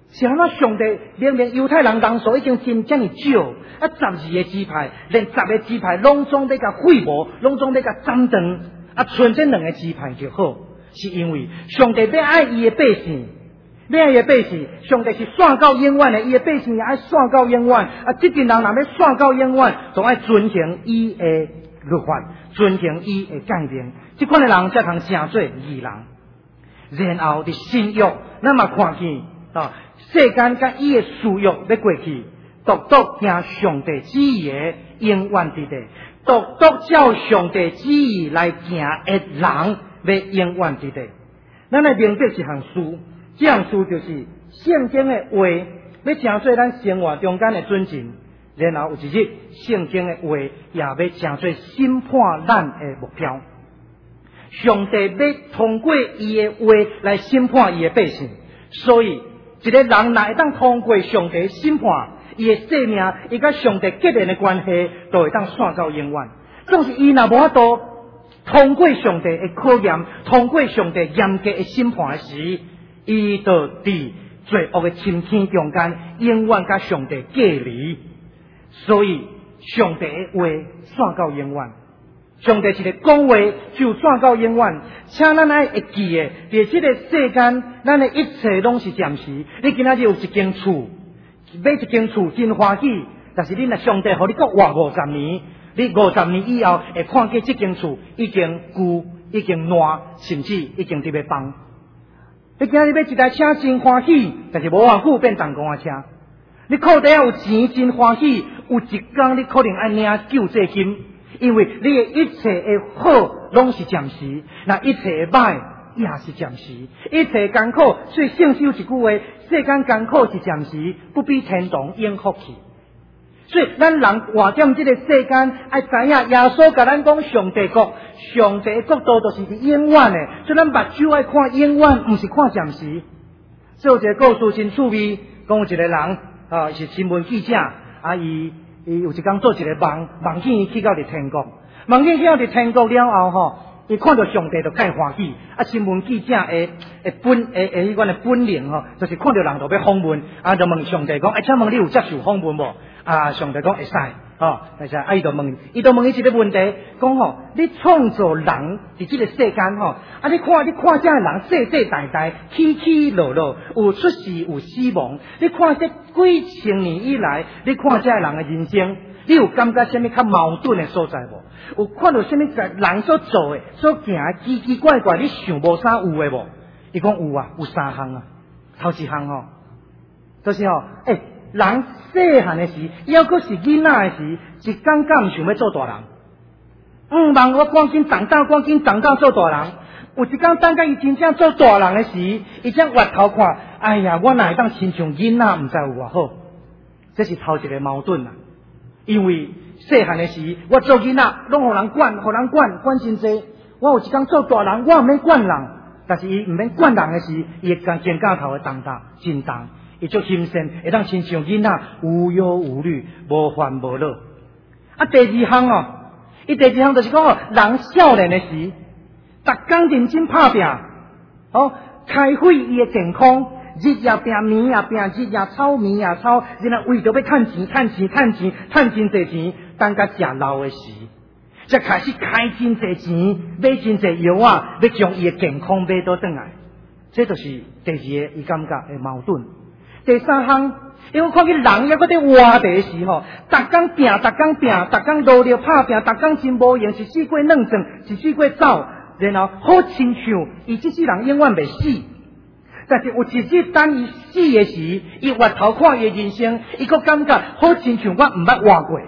是安怎上帝明明犹太人人数已经真正少，12个支派，连10个支派拢总要甲废无，拢总要甲斩断，剩这2个支派就好，是因为上帝要爱伊的百姓，要爱伊的百姓，上帝是线到永远的，伊的百姓也爱线到永远。这群人若要线到永远，就爱遵行伊的律法，遵行伊的诫命，这款的人才通成做义人。然后伫新约，咱嘛看见世间甲伊的私欲要过去，独独行上帝旨意的永远伫地，独独照上帝旨意来行的人要永远伫地。咱来明白一项事，这项事就是圣经的话，要成做咱生活中间的准绳。然后有一日，圣经的话也要成做审判咱的目标。上帝要通过伊的话来审判伊的百姓，所以一个人若会当通过上帝审判，伊的生命，伊甲上帝结连的关系，就会当线到永远。总是伊若无法度通过上帝的考验，通过上帝严格的审判的时，伊就伫罪恶的深坑中间，永远甲上帝隔离。所以上帝的话线到永远。上帝一个讲话就线到永远，请咱爱会记的，伫这个世间，咱的一切拢是暂时。你今仔日有一间厝，买一间厝真欢喜，但是你若上帝互你搁活50年，你50年以后会看见这间厝已经旧，已经烂，甚至已经伫要崩。你今仔日买一台车真欢喜，但是无偌久变动工仔车。你裤底有钱真欢喜，有一天你可能爱领救济金。因为你的一切的好拢是暂时，那一切的歹也是暂时，一切艰苦，所以圣经有一句话：世间艰苦是暂时，不比天堂永福去。所以咱人活踮这个世间，爱知影耶稣甲咱讲上帝国，上帝的国度就是永远的，所以咱目睭爱看永远，不是看暂时。所以有一个故事真趣味，讲有一个人是新闻记者，伊有一天做一个梦见伊去到伫天国，梦见去到伫天国了后伊看到上帝就介欢喜。新闻记者迄款的本领就是看到人就要访问，就问上帝讲：请问你有接受访问无？上帝讲会使，但是伊就问伊一个问题，讲你创造人伫这个世间你看这人世世代代起起落落，有出世有死亡，你看这几千年以来，你看这人的人生，你有感觉什么较矛盾的所在无？有看到什么人所做的、所行的奇奇怪怪，你想无啥有的无？伊讲有啊，有3项。头一项就是人细汉的时，抑阁是囡仔的时，一天敢唔想要做大人？望我赶紧长大做大人。有一天等到伊真正做大人的时，伊才回头看，哎呀，我哪会当亲像囡仔，唔知有偌好？这是头一个矛盾啦。因为细汉的时，我做囡仔，拢互人管真济。我有一天做大人，我唔免管人，但是伊唔免管人的时，伊会将肩胛头会重大真重。伊足心善，会当亲像囡仔无忧无虑，无烦无恼。第二项伊第二项就是讲人少年的时，逐工认真打拼，开毁伊的健康，日夜拼，暝也拼，日夜操，暝也操，然后为着要趁钱，趁真侪钱，等甲食老的时，才开始开真侪钱，买真侪药要将伊的健康买倒转来。这就是第二个伊感觉的矛盾。第三项，因为看见人抑搁伫活地时逐工拼，逐工努力打拼，逐工真无用，一死过软转，一死过走，然后好亲像伊这世人永远袂死。但是有一日等伊死的时，伊回头看伊的人生，伊搁感觉好亲像我毋捌活过。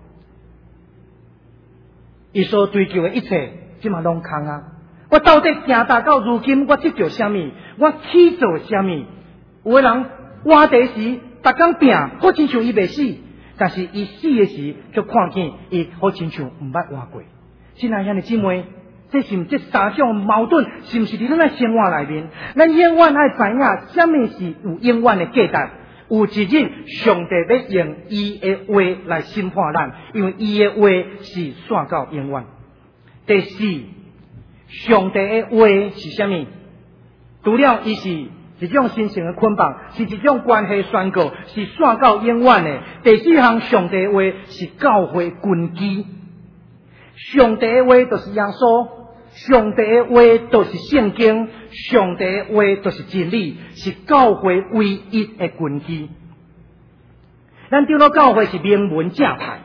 伊所追求的一切，即嘛拢空啊！我到底行达到如今，我得到什么？我去做什么？有的人活地时，逐工拼，好亲像伊袂死，但是伊死的时，却看见伊好亲像毋捌活过。亲爱兄弟姊妹，这三种矛盾，是毋是伫咱的生活内面？咱永远爱知影，什么是有永远的价值。有一日，上帝要用伊的话来审判咱，因为伊的话是线到永远。第四，上帝的话是什么？除了伊是一种神圣的捆绑，是一种关系宣告，是线到永远的。第四项上帝的话是教会根基，上帝的话就是耶稣，上帝的话就是圣经，上帝的话就是真理，是教会唯一的根基。咱长老教会是名门正派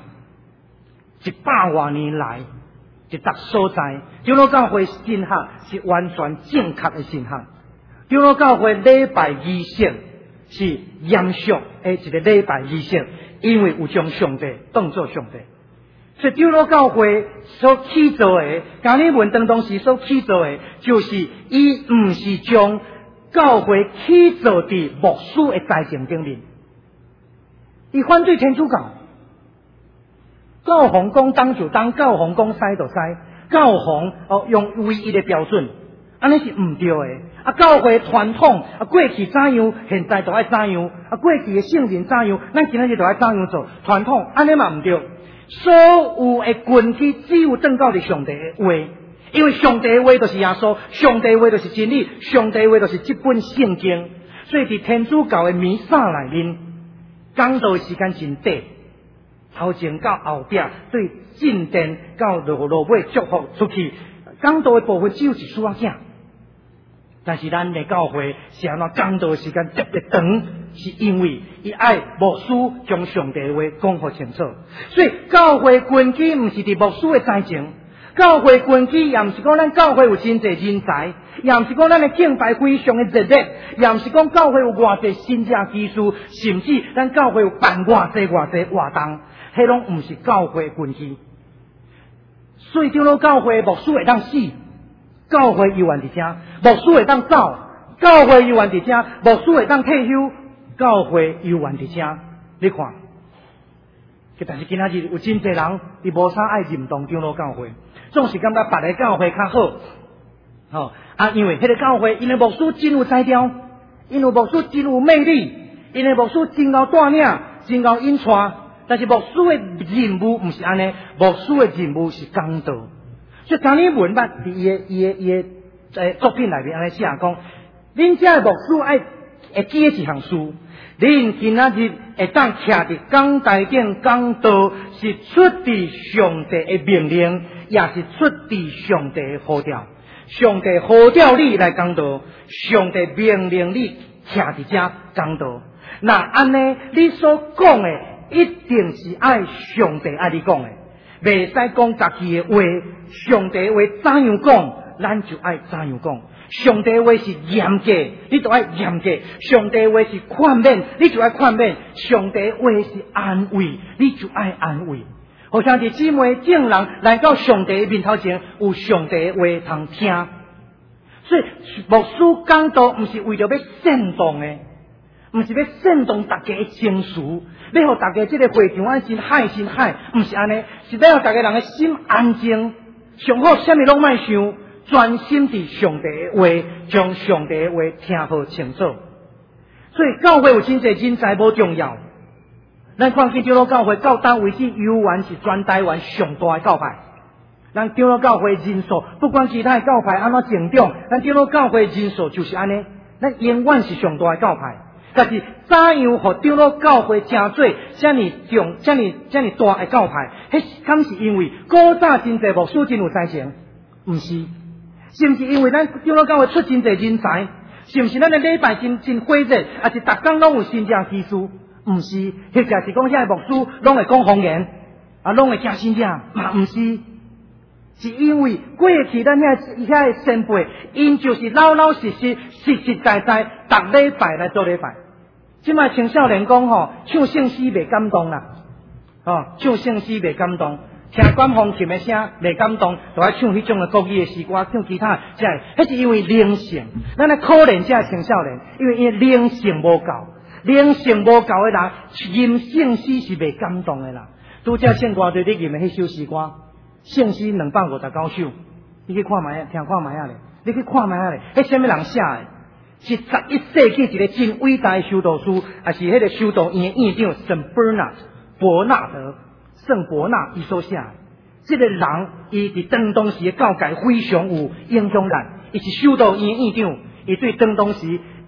，100多年来一笪所在，长老教会神学是完全正确的神学。长老教会礼拜仪式是严肃的一个礼拜仪式，因为有将上帝当作上帝。所以长老教会所起造的，今日文当中时所起造的，就是伊唔是将教会起造伫牧师的财政顶面，伊反对天主教。教皇讲当就当，教皇讲使就使，教皇用唯一的标准，安尼是唔对的。教会传统过去怎样，现在就爱怎样。过去的圣人怎样，咱今仔日就爱怎样做。传统安尼嘛唔对。所有的根基只有登到伫上帝的话，因为上帝的话就是耶稣，上帝的话就是真理，上帝的话就是这本圣经。所以伫天主教的弥撒内面，讲道的时间真短，头前到后壁对进殿到落尾祝福出去，讲道的部分只有一丝仔囝。但是咱的教会是安怎讲道的时间特别长，是因为伊爱牧师将上帝的话讲好清楚。所以教会根基唔是伫牧师的才情，教会根基也唔是讲咱教会有真侪人才，也唔是讲咱的敬拜非常的热烈，也唔是讲教会有偌侪新正技术，甚至咱教会有办偌侪活动，迄拢唔是教会根基。所以长老教会牧师会当死。教会有缘伫遮，牧师会当走；教会有缘伫遮，牧师会当退休；教会有缘伫遮，你看。但是今仔日有真侪人，伊无啥爱认同长老教会，总是感觉别个教会较好。因为迄个教会，因的牧师真有才调，因的牧师真有魅力，因的牧师真够带领，真够引带。但是牧师的任务毋是安尼，牧师的任务是讲道。所以今日文捌伫伊的作品内面安尼写讲，恁遮的牧师会记一项事，恁今仔日会当徛伫讲台顶讲道，是出伫上帝的命令，也是出伫上帝的呼召。上帝呼召你来讲道，上帝命令你徛伫遮讲道。那安尼，你所讲的一定是爱上帝爱你讲的。袂使讲家己的话，上帝的话怎样讲，咱就爱怎样讲。上帝的话是严格，你就爱严格；上帝的话是宽免，你就爱宽免；上帝的话是安慰，你就爱安慰。好像是姊妹正人来到上帝的面头前，有上帝的话通听。所以牧师讲道毋是为着要煽动的，毋是要煽动大家的情绪。要互大家这个会场安真海，毋是安尼，是要互大家人的心安静，上好什么拢莫想，专心伫上帝的话，将上帝的话听好清楚。所以教会有真侪人才无重要，咱看见长老教会到当为止，犹原是全台湾上大的教派。咱长老教会人数，不管其他的教派安怎成长，咱长老教会人数就是安尼，咱永远是上大的教派。但是怎样互长老教会成做这么大的教派？迄敢是因为古早真侪牧师真有才情？毋是，是毋是因为咱长老教会出真侪人才？是毋是咱的礼拜真火热，还是逐工拢有新正技术？毋是，迄个是讲遐牧师拢会讲方言，拢会讲新正，嘛毋是。是因为过去咱遐先辈，因就是老老实实、实实在在，逐礼拜来做礼拜。即摆青少年讲唱圣诗袂感动啦，唱圣诗袂感动，听管风琴的声袂感动，就爱唱迄种的国语的诗歌，唱其他即个，迄是因为灵性。咱来可怜这青少年，因为伊灵性无够，灵性无够的人，吟圣诗是袂感动的啦。拄则唱歌对你吟的迄首诗歌。圣诗259首，你去看卖听看卖咧，你去看卖咧，迄什么人写的？是11世纪一个真伟大的修道士，也是迄个修道院的院长圣伯纳德，圣伯纳伊所写的。这个人伊伫当时的教界非常有影响力，伊是修道院院长，伊对当时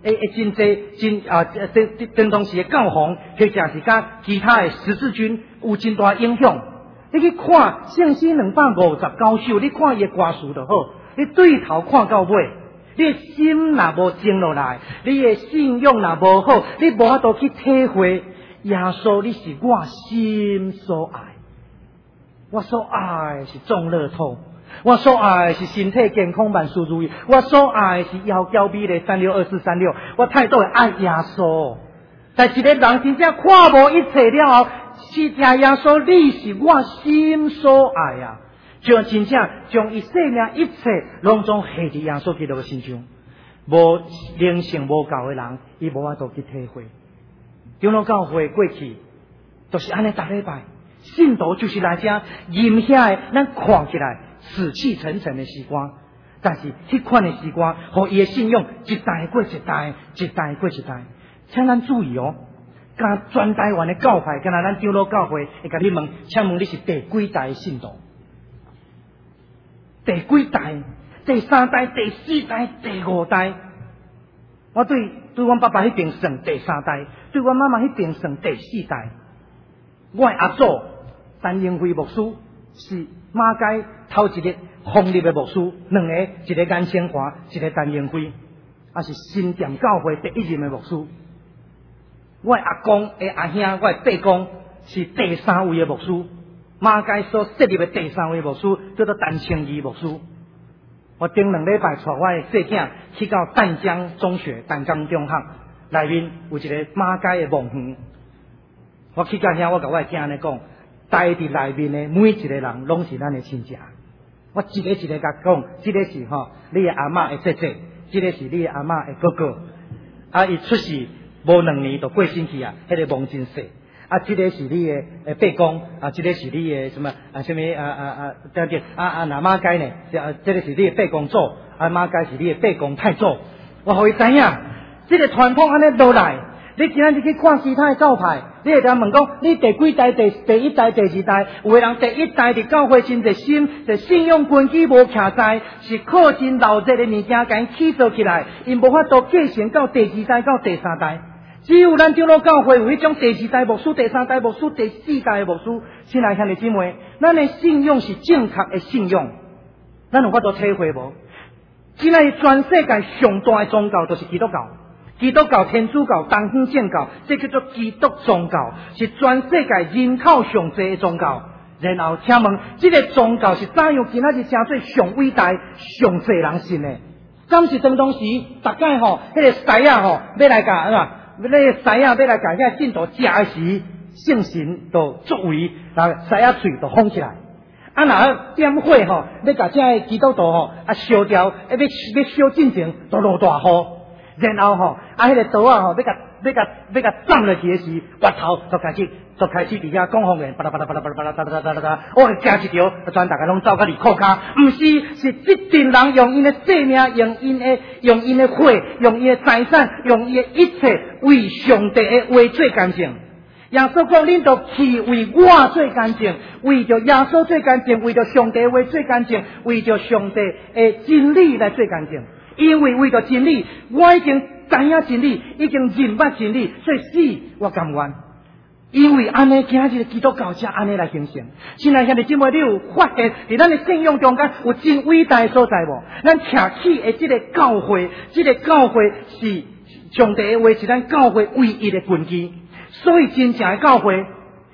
真济真同时的教皇，或者是甲其他的十字军有真大影响。你去看圣诗259首，你看伊的歌词就好。你对头看到尾，你的心若无静落来，你的信仰若无好，你无法度去体会耶稣，你是我心所爱。我所爱是中乐透，我所爱是身体健康万事如意，我所爱是窈窕美丽362436，我太多爱耶稣。但一个人真正看无一切了后，是听耶稣，你是我心所爱啊！就真正将伊生命一切拢总下伫耶稣基督的身上。无灵性无够的人，伊无法度去体会。长老教会过去就是安尼，逐礼拜信徒就是来遮吟遐的，咱看起来死气沉沉的时光，但是迄款的时光，互伊的信仰一代过一代，一代过一代。请咱注意哦，甲全台湾的教派，敢若咱长老教会会甲你问，请问你是第几代的信徒？第几代？第3代、第4代、第5代？我对阮爸爸迄边算第3代，对阮妈妈迄边算第4代。我的阿祖陈英辉牧师是马街头一日创立的牧师，两个，一个颜清华，一个陈英辉，也是新店教会第一任的牧师。我的阿公的阿兄，我的伯公是第3位的牧师，马街所设立的第3位牧师叫做陈清义牧师。我顶2礼拜带我的细囝去到淡江中学、淡江中学内面有一个马街的墓园。我去到遐，我甲我的囝仔讲，待伫内面的每一个人拢是咱的亲戚。我一个一个甲讲，这个是你的阿嬷的姐姐，这个是你的阿嬷的哥哥。啊，伊出世无2年就过身去啊，迄个梦真细。啊，这个是你的伯公，啊，这个是你的什么那马街呢？这个是你的伯公祖，啊，马街是你的伯公太祖。我互伊知影，这个传统安尼落来，你今仔日去看其他的教派，你会甲问讲，你第几代？第1代、第2代？有的人第1代伫教会真侪心，就信仰根基无徛在，是靠真老热的物件甲因起造起来，因无法度继承到第2代到第3代。只有咱长老教会有迄种第2代牧师、第3代牧师、第4代的牧师。亲爱兄弟姊妹，咱的信仰是正确的信仰，咱有法度体会无？现在全世界上大的宗教就是基督教，基督教、天主教、东方正教，这叫做基督宗教，是全世界人口上侪的宗教。然后，请问，这个宗教是怎样今仔日成做上伟大、上侪人信的？敢是当时大概迄个狮仔要来甲那个狮仔要来甲遐信徒食的时，圣神就作为，狮仔嘴就封起来。啊，若点火要甲这个基督徒烧掉，要烧进前就落大雨，然后迄个刀要甲斩落去的时，骨头就开始伫遐讲方言，巴拉巴拉巴拉巴拉巴拉巴拉巴拉巴拉，我惊一条，全大家拢走到离裤骹，毋是这群人用因的性命，用因的血，用因的财产，用因的一切为上帝的话做干净。耶稣讲，恁就去为我做干净，为着耶稣做干净，为着上帝的话做干净，为着上帝的真理来做干净。因为为着真理，我已经知影真理，已经认捌真理，所以死我甘愿。因为安尼，今日基督教才安尼来形成。亲爱兄弟姊妹，你有发现伫咱的信仰中间有真伟大的所在无？咱徛起的这个教会，是上帝的话，是咱教会唯一的根基。所以真正的教会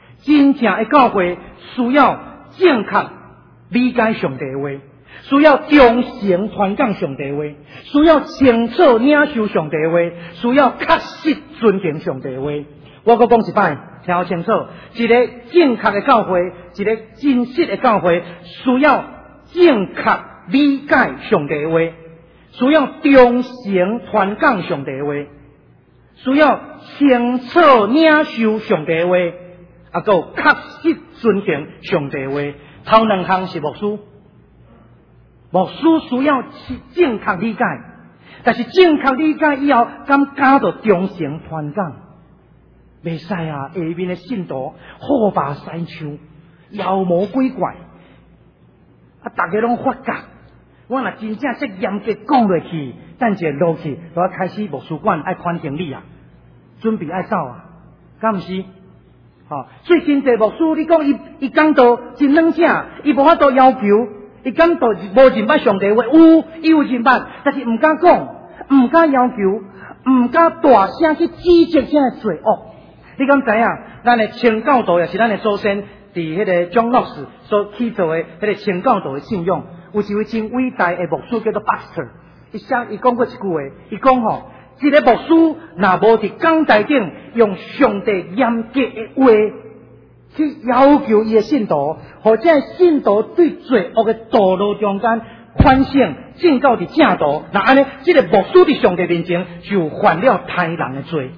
需要正确理解上帝的话，需要忠诚传讲上帝的话，需要清楚领受上帝的话，需要确实尊敬上帝的话。我搁讲一摆，听好清楚，一个正确的教会，一个真实的教会，需要正确理解上帝的话，需要忠诚传讲上帝的话，需要清楚领受上帝的话，还有确实尊敬上帝的话。头2项是牧师，牧师需要正确理解，但是正确理解以后，敢加到忠诚传讲。袂使啊！下面的信徒好把三枪，妖魔鬼怪，大家拢发觉。我若真正这严格讲落去， 等者落去，就要开始牧师馆爱款行李啊，准备爱走啊，敢毋是？最近这牧师，你讲伊讲道真软正，伊无法度要求，伊讲道无认捌上帝话，伊有认捌，但是毋敢讲，毋敢要求，毋敢大声去指责这罪恶。你敢知影？咱的清教徒也是咱的祖先，伫迄个张老师所起造的迄个清教徒的信仰，有一位真伟大的牧师叫做 Baxter， 伊讲过一句话，伊讲一个牧师若无伫讲台顶用上帝严格的话去要求伊的信徒，或者信徒对罪恶的道路中间反省，正到伫正道，那安尼，这个牧师伫上帝面前就犯了豺狼的罪，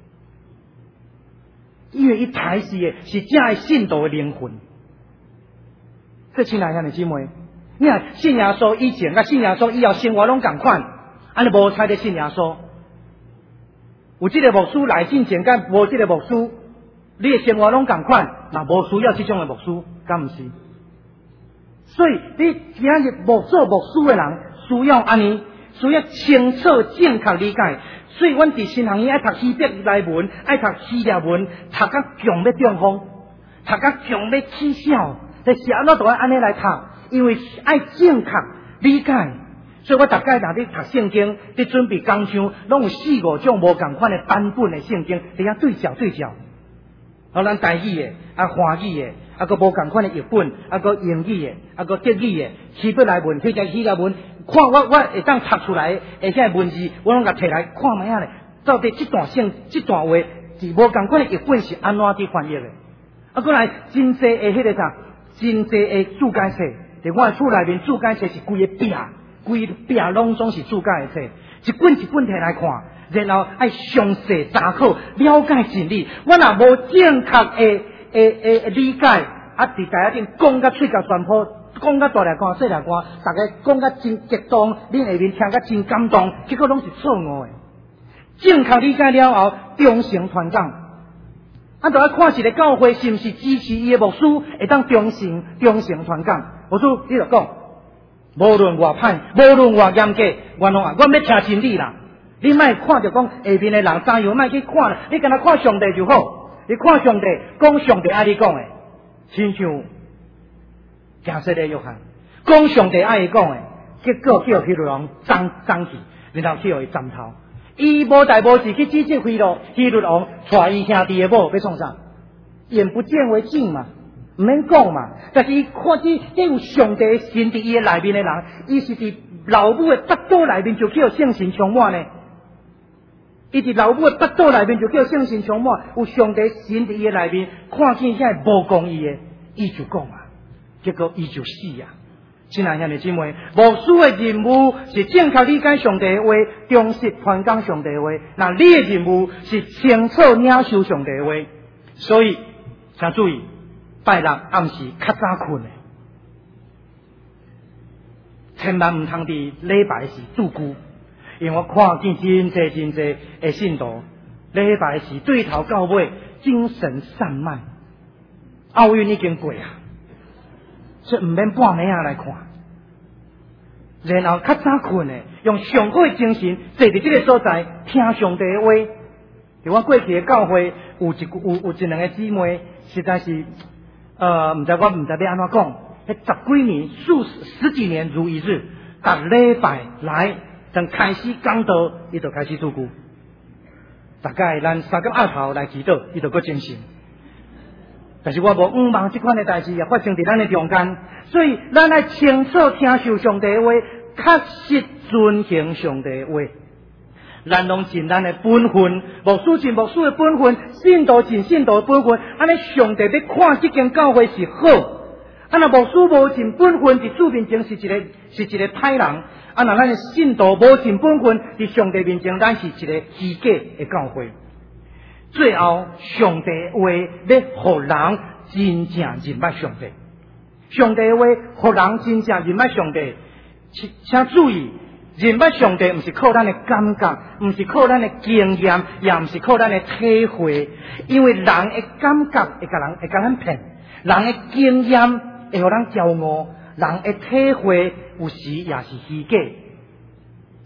因为伊抬视的是这个信徒的灵魂。这亲爱兄弟姊妹，你看信耶稣以前甲信耶稣以后生活拢同款，安尼无差的信耶稣。有这个牧师来信前，甲无这个牧师，你的生活拢同款，那无需要这种的牧师，敢毋是？所以你今日做牧师的人，需要安尼，需要清楚正确理解。所以阮伫新学院爱读希伯来文，爱读希腊文，读甲强要中风，读甲强要起笑，但是安怎都要安尼来读，因为爱正确理解。所以我大概若咧读圣经，咧准备讲章，拢有4-5种无共款的版本的圣经，伫遐对照。咱台语的，华语的，个无共款的译本，个英语的，个德语的，希伯来文，或者希腊文，看我会当读出来，而且文字我拢甲摕来看卖啊咧，到底这段话是无共款的译本是安怎伫翻译的？过来真济的迄个啥，真济的注解册，伫我的厝内面注解册是规个壁拢总是注解的册，一本摕来看，然后爱详细查考了解真理。我若无正确的理解，伫台下顶讲甲喙角全破，讲甲大力汗细力汗，大家讲甲真激动，恁下面听甲真感动，结果拢是错误的。正确理解了后，忠诚传讲。就要看一个教会是毋是支持伊的牧师会当忠诚传讲。牧师，你就讲。无论偌歹，无论偌严格，我要听真理啦。你莫看着讲下面的人怎样，莫去看啦。你干那看上帝就好。你看上帝，讲上帝爱你讲的，亲像假设的约翰，讲上帝爱伊讲的，结果叫希律王争气，然后叫伊斩头。伊无代无志去指责希律王带伊兄弟的某要创啥？眼不见为净嘛。唔免讲嘛，但是伊看这有上帝的神伫伊的内面的人，伊是伫老母的腹肚内面就叫圣神充满呢。伊伫老母的腹肚内面就叫圣神充满，有上帝神伫伊的内面，看见遐无公义的，伊就讲啊，结果伊就死啊。亲爱兄弟姊妹，牧师的任务是正确理解上帝的话，忠实传讲上帝的话。那你的任务是清楚领受上帝的话，所以请注意。拜六暗时较早困的，千万唔通伫礼拜时拄久，因为我看见真济的信徒，礼拜时对头到尾精神散漫，奥运已经过啊，所以唔免半暝啊来看，然后较早困的，用上好的精神坐伫这个所在听上帝的话。伫我过去的教会有一两个姊妹，实在是。唔知要安怎讲？迄10几年、十几年如一日，逐礼拜来，等开始讲道，伊就开始拄久。大概咱3点下头来祈祷，伊就搁精神。但是我无望这款的代志也发生伫咱的中间，所以咱来清楚听受上帝的话，确实遵行上帝的话。咱拢尽咱的本分，牧师尽牧师的本分，信徒尽信徒的本分。安尼上帝要看这间教会是好，若牧师无尽本分，伫主面前是一个歹人。若咱的信徒无尽本分，伫上帝面前，咱是一个虚假的教会。最后，上帝的话要互人真正认捌上帝。上帝的话互人真正认捌上帝，请注意。认捌上帝，毋是靠咱的感觉，毋是靠咱的经验，也毋是靠咱的体会。因为人的感觉会甲咱骗，人的经验会互咱骄傲，人的体会有时也是虚假。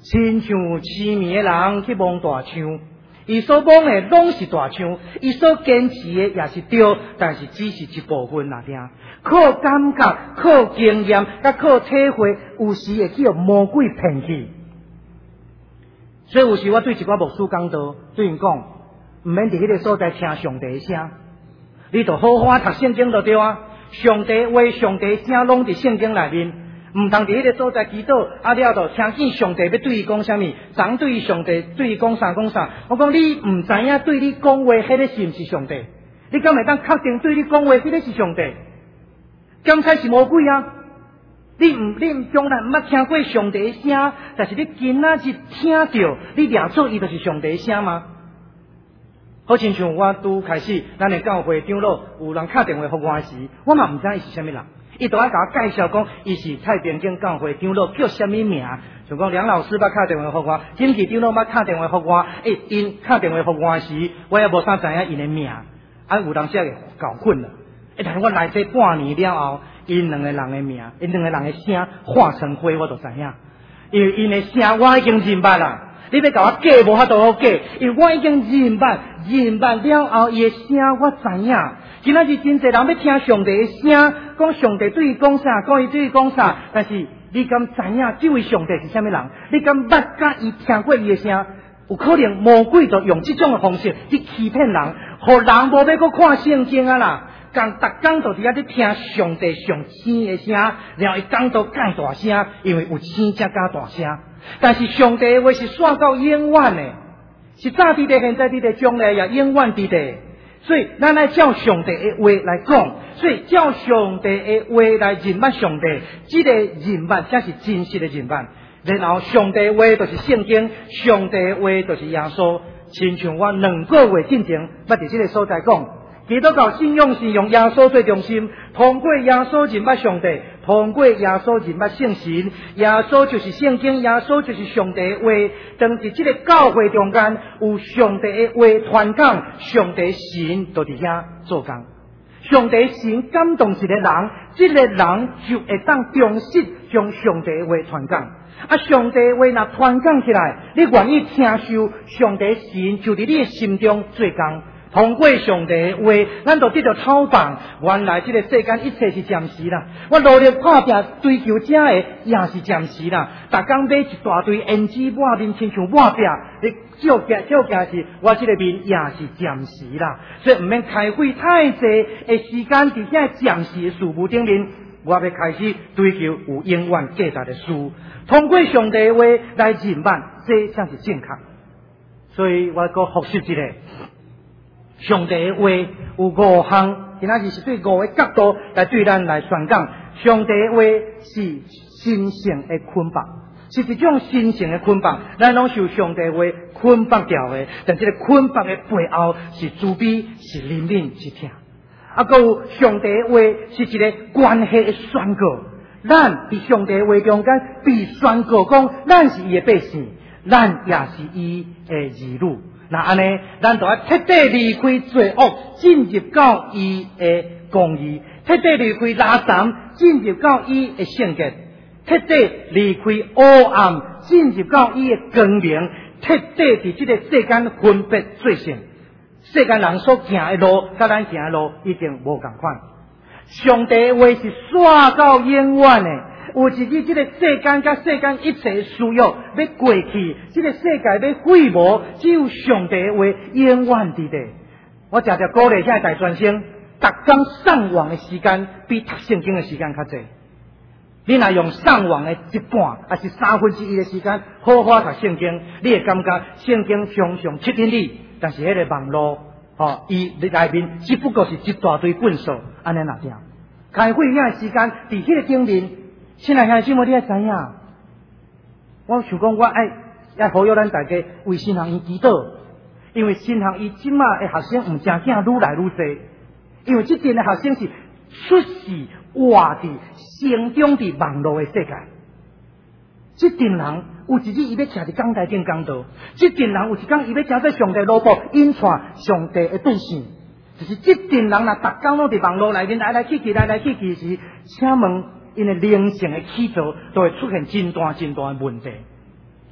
亲像痴迷的人去摸大象，伊所摸的拢是大象，伊所坚持的也是对，但是只是一部分那点。靠感觉、靠经验、甲靠体会，有时会去互魔鬼骗去。所以有时我对一寡牧师讲道，对因讲，毋免伫迄个所在听上帝的声，你就好好读圣经就对啊。上帝话、上帝声拢伫圣经内面，毋通伫迄个所在祈祷，了就听见上帝要对伊讲啥物，昨对上帝对伊讲啥讲啥。我讲你毋知影对你讲话，迄个是毋是上帝？你敢会当确定对你讲话，迄个是上帝？刚才是魔鬼啊！你从来毋捌听过上帝的声，但是你今仔日听到，你掠做伊就是上帝的声吗？好亲像我拄开始，咱的教会长老有人打电话给我时，我嘛毋知伊是啥物人，伊就爱甲我介绍讲，伊是太平间教会长老叫啥物名，像讲梁老师捌打电话给我，金奇长老捌打电话给我，因打电话给我时，我也无啥知影因的名，有当时也搞混了。但是我来这半年了后，因两个人的名，因两个人的声化成灰，我就知影。因为因的声我已经认捌啦，你要甲我假无法度好假，因为我已经认捌了后，伊的声我知影。今仔日真侪人要听上帝的声，讲上帝对伊讲啥，讲伊对伊讲啥，但是你敢知影这位上帝是啥物人？你敢捌甲伊听过伊的声？有可能魔鬼就用这种的方式去欺骗人，互人无要搁看圣经啊啦。逐工就伫遐咧听上帝上星的声，然后伊讲到介大声，因为有星才加大声。但是上帝的话是线到永远的，是早伫地、现在伫地、将来也永远伫地。所以咱来照上帝的话来讲，所以照上帝的话来认捌上帝，这个认捌才是真实的认捌。然后上帝的话就是圣经，上帝的话就是耶稣。亲像我2个月进前，捌伫这个所在讲。基督教信仰是用耶稣做中心，通过耶稣认捌上帝，通过耶稣认捌圣神，耶稣就是圣经，耶稣就是上帝的话。当伫这个教会中间有上帝的话传讲，上帝神就伫遐做工。上帝神感动一个人，这个人就会当忠实将上帝的话传讲。上帝的话若传讲起来，你愿意听受，上帝神就伫你的心中做工。通过上帝的话，咱就得到超棒。原来这个世间一切是暂时啦，我努力打拼追求这个也是暂时啦。逐工买一大堆胭脂抹面，亲像抹壁，你照镜是我这个面也是暂时啦。所以唔免开费太济的时间伫遐暂时的事物顶面，我要开始追求有永远价值的事。通过上帝的话来认捌，这才是正确。所以我搁复习一下。上帝的话有5项，今仔日是对5个角度来对咱来宣讲。上帝的话是神圣的捆绑，是一种神圣的捆绑，咱拢受上帝的话捆绑掉的。但这个捆绑的背后是慈悲，是怜悯，是疼。还有上帝的话是一个关系的宣告，咱伫上帝的话中间被宣告讲，咱是伊的百姓，咱也是伊的儿女。那安尼，咱就要彻底离开罪恶，进入到伊的公义；彻底离开拉残，进入到伊的圣洁；彻底离开黑暗，进入到伊的光明；彻底伫这个世间分别罪性。世间人所行的路，甲咱行的路已经无共款。上帝的话是线到永远的。有一日，这个世间甲世间一切需要要过去，这个世界要废无，只有上帝的话永远伫地。我常常鼓励遐大专生，逐工上网的时间比读圣经的时间较济。你若用上网的1半，还是1/3的时间，好好读圣经，你会感觉圣经常常吸引你。但是迄个网络，伊内面只不过是一大堆棍数，安尼哪样？开会遐的时间伫迄个顶面。亲爱兄弟姊妹，你爱知影？我想讲，我爱呼吁咱大家为新学院祈祷，因为新学院即马的学生毋正经愈来愈多，因为即阵的学生是出世活伫成长伫网络的世界。即阵人有一日伊要徛伫讲台顶讲道，即阵人有一天伊要徛在上帝路步引传上帝的对象。就是即阵人若逐工拢伫网络内面来来去去时，请问因的灵性的起造，都会出现真大的问题。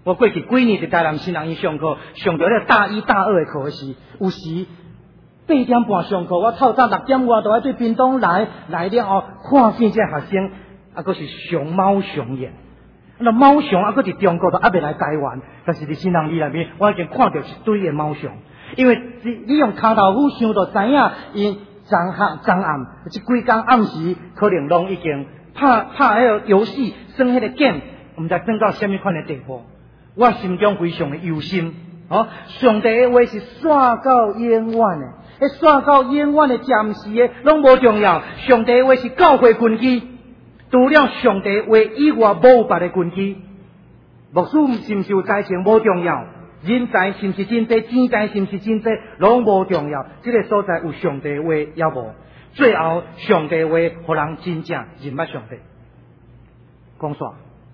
我过去几年伫台南新人医上课，上到咧大一、大二的课时，有时8点半上课，我透早6点外就爱对屏东来了后，看见这学生啊，佫是熊猫熊眼。那猫熊啊，佫伫中国都还未来台湾，但是伫新人医内面，我已经看到一堆的猫熊。因为你用骹头虎想就知影，因昨暗即几工暗时，可能拢已经拍迄个游戏，耍迄个 game， 毋知耍到什么款的地步。我心中非常的忧心。哦，上帝的话是煞到永远的，迄煞到永远的暂时的，拢无重要。上帝的话是教会根基。除了上帝话以外，无有别的根基。牧师是毋是有才情无重要，人才是毋是真济，钱财是毋是真济，拢无重要。这个所在有上帝话也无。最后，上帝话互人真正认捌上帝。讲煞，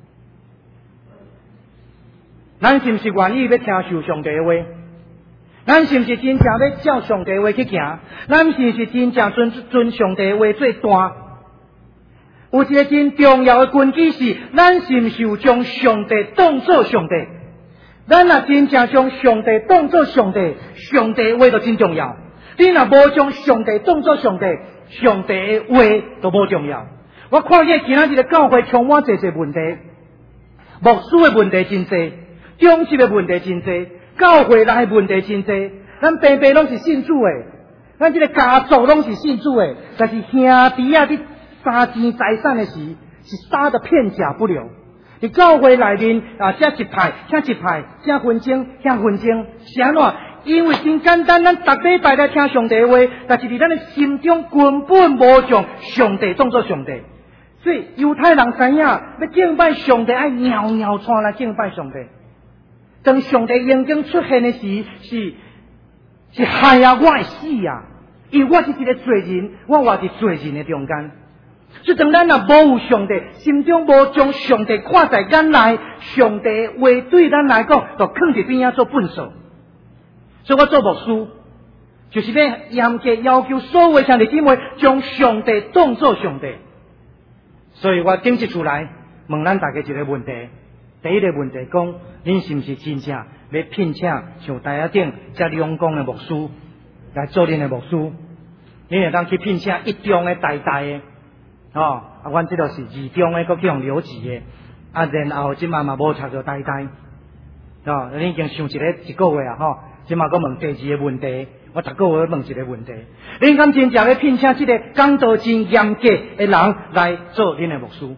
咱是毋是愿意要听受上帝的话？咱是毋是真正要照上帝的话去行？咱是毋是真正遵上帝的话做大？有一个真重要的根基是，咱是毋是有将上帝当作上帝？咱若真正将上帝当作上帝，上帝的话就真重要。你若无将上帝当作上帝，上帝的话就无重要。我看见今仔日的教会充满侪侪问题，牧师的问题真侪，长执的问题真侪，教会内的问题真侪。咱平平拢是信主的，咱这个家族拢是信主的，但是兄弟啊，你三钱财产的事是杀得片甲不留。伫教会内面啊，这一派，这一派，这纷争，这纷争，是安怎？因为真简单，咱逐礼拜来听上帝的话，但是伫咱的心中根本无将上帝当作上帝。所以犹太人知影，要敬拜上帝，爱袅袅窜来敬拜上帝。当上帝眼睛出现的时，是害啊，我会死啊！因为我是一个罪人，我活伫罪人的中间。所以当咱若无有上帝，心中无将上帝看在眼内，上帝话对咱来讲，就放伫边仔做粪扫。所以我做牧师，就是要严格要求所有兄弟姊妹将上帝当作上帝。所以我顶一出来问咱大家一个问题，第一个问题讲，恁是毋是真正要聘请像台下顶遮两公的牧师来做恁的牧师？恁会当去聘请一中的大的，哦，啊，阮这个是二中的，搁去用留级的，啊，然后即嘛无读着大，哦，恁已经想一个月啊，吼，即嘛搁问第二个问题。我逐个月问一个问题，恁敢真正要聘请这个讲道真严格的人来做恁的牧师？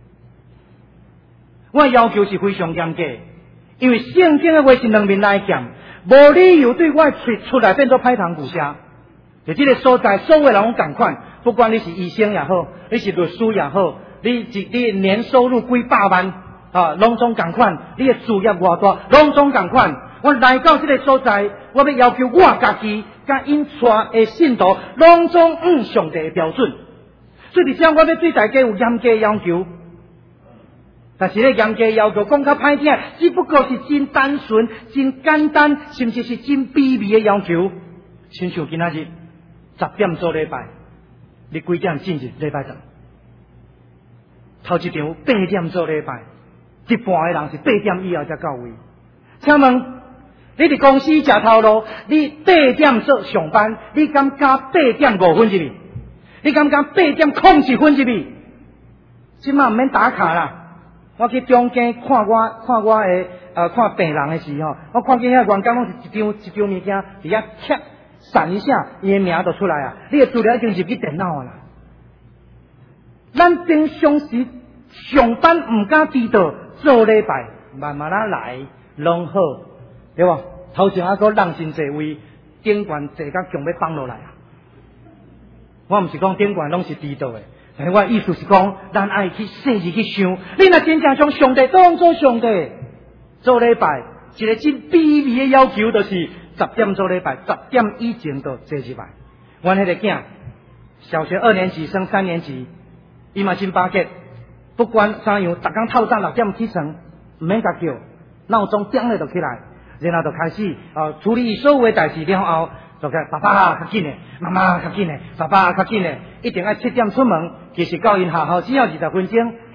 我要求是非常严格，因为圣经的话是两面来讲，无理由对我嘴出来变做歹糖古虾。就这个所在，所有人拢同款，不管你是医生也好，你是律师也好，你年收入几百万啊，拢总同款，你的事业偌大，拢总同款。我来到这个所在，我要求我家己甲因带的信徒，拢总按上帝的标准。所以，伫遮我要对大家有严格的要求。但是咧，严格的要求讲较歹听，只不过是真单纯、真简单，甚至是真卑微的要求。亲像今仔日10点做礼拜，你几点进入礼拜堂？头一场8点做礼拜，一半的人是8点以后才到位。请问？你伫公司食头路，你8点做上班，你敢加8点5分入去？你敢8点01分入去？即马毋免打卡啦！我去中间看我的看病人的时候，我看见遐员工拢是一张物件，伫遐切闪一下，伊的名就出来啊！你的资料已经入去电脑啦。咱平常时上班毋敢迟到，做礼拜慢慢啊来，拢好。对吧？头前还个人真侪位，顶悬坐甲强要放落来啊！我毋是讲顶悬拢是迟到的，但是我意思是讲，咱爱去细致去想，你若真正将上帝当作上帝，做礼拜一个真卑微的要求，就是10点做礼拜，10点以前就坐入来。阮迄个囝，小学2年级升3年级，伊嘛真巴结，不管啥样，逐工透早6点起床，毋免甲叫，闹钟点了就起来。然后就开始处理所有的代志了后，就讲爸爸较紧的，妈妈较紧的，爸爸较紧的，一定要7点出门。其实到因学校只要20分钟，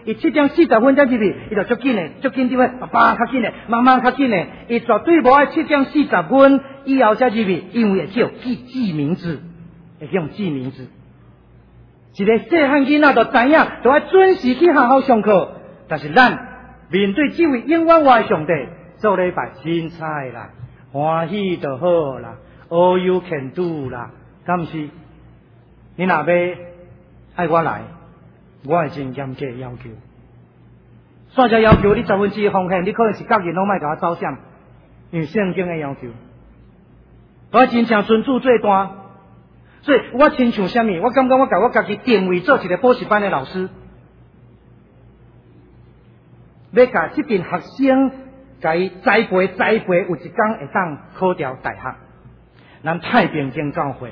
伊7点40分才入去，伊就足紧的，足紧点的，爸较紧的，妈妈较紧的，伊绝对无爱7点40分以后才入去，因为会叫记名字，会叫记名字。一个细汉囡仔就知影，就要准时去学校上课。但是咱面对这位永远活的上帝，做礼拜精彩啦，欢喜就好啦 ，All you can do 啦，敢毋是？你若要爱我来，我会真严格要求。煞只要求你1/10的奉献，你可能是各人拢莫甲我走闪，因为圣经的要求，我真正尊主最大。所以我亲像什么？我感觉我甲我家己定位做一个补习班的老师，要甲这群学生，甲伊栽培，有一天会当考调大学。咱太平间教会，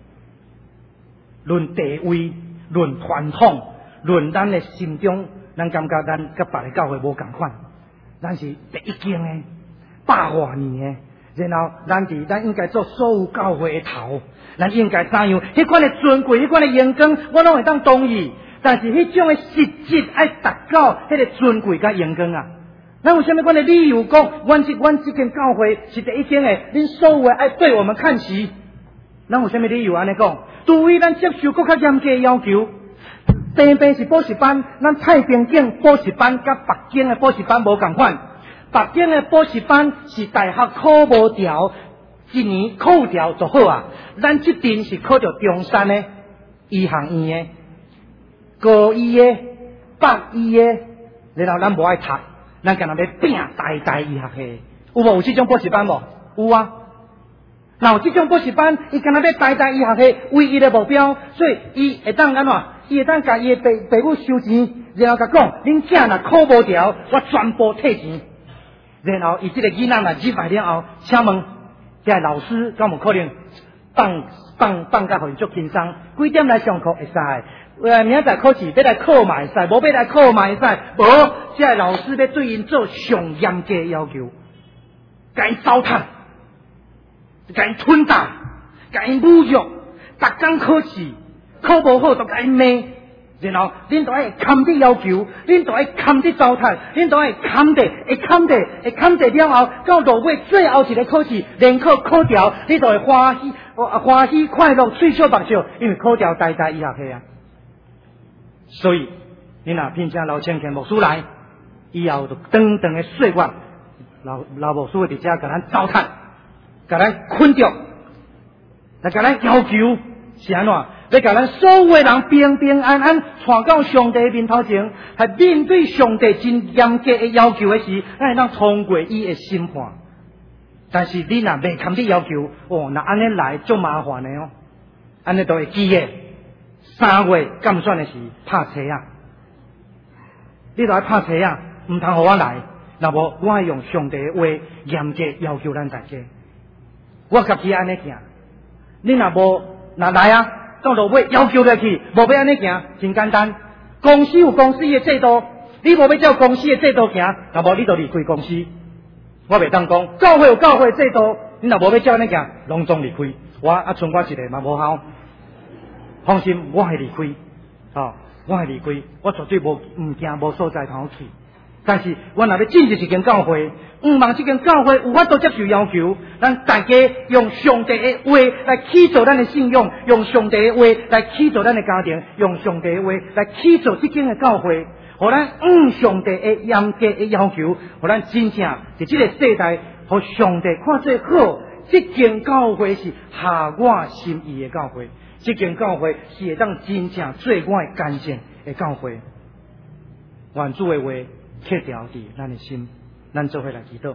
论地位、论传统、论咱的心中，咱感觉咱甲别个教会无共款，咱是第一间的，100多年的。然后，咱应该做所有教会的头，咱应该怎样？迄款的尊贵，迄款的荣光，我拢会当同意。但是迄种的实质爱达到迄个尊贵甲荣光啊！咱有啥物款的理由讲，阮这间教会是第一间的，恁所有的爱对我们看齐。咱有啥物理由安尼讲？除非咱接受更较严格的要求。平是补习班，咱太平间补习班甲北京的补习班无共款。北京的补习班是大学考无调，一年考调就好啊。咱这边是考到中山的医学院的、高医的、北医的，然后咱无爱读，咱干那要拼大医学系，有无？有这种补习班无？有啊。然后这种补习班，伊干那要大医学系唯一的目标，所以伊会当安怎？伊会当甲伊的爸母收钱，然后甲讲，恁囝若考无调，我全部退钱。然后，伊这个囡仔若入来了后，请问，这老师敢有可能放假互伊做轻松？几点来上课会使？明仔考试要来考嘛会使，无要来考嘛会使。无，这老师要对因做上严格的要求，甲因糟蹋，甲因吞打，甲因侮辱，逐工考试，考无好就甲因骂。然后，恁都爱堪的要求，恁都爱堪的糟蹋，恁都爱堪的，会堪的了后，到落尾最后一个考试，联考考调，你就会欢喜快乐，嘴笑目笑，因为考调大医学系啊。所以，你若聘请老千钱牧师来，以后就长长的岁月，老牧师会伫遮甲咱糟蹋，甲咱困着，来甲咱要求是安怎？要甲咱所有的人平平安安带到上帝面头前，还面对上帝真严格的要求的时，咱会当通过伊的审判。但是你若袂堪的要求，那安尼来足麻烦的哦，安尼都会记的。3月监选的时拍车啊，你都要拍车啊，唔通互我来，若无我会用上帝的话严格要求咱大家。我家己安尼行，你若无来啊。到落尾要求落去，无要安尼行，真简单。公司有公司的制度，你无要照公司的制度行，若无你就离开公司。我袂当讲，教会有教会的制度，你若无要照安尼行，拢总离开。我剩我一个嘛无效。放心，我会离开，我会离开，我绝对无惊无所在通去。但是我若要进入一间教会，毋望这间教会有法度接受要求，咱大家用上帝的话来起造咱的信仰，用上帝的话来起造咱的家庭，用上帝的话来起造这间的教会，互咱上帝的严格的要求，互咱真正在这个世代，互上帝看做好，这间教会是合我心意的教会，这间教会是会当真正做我的干净的教会。愿主的话刻条伫咱的心，咱做伙来祈祷。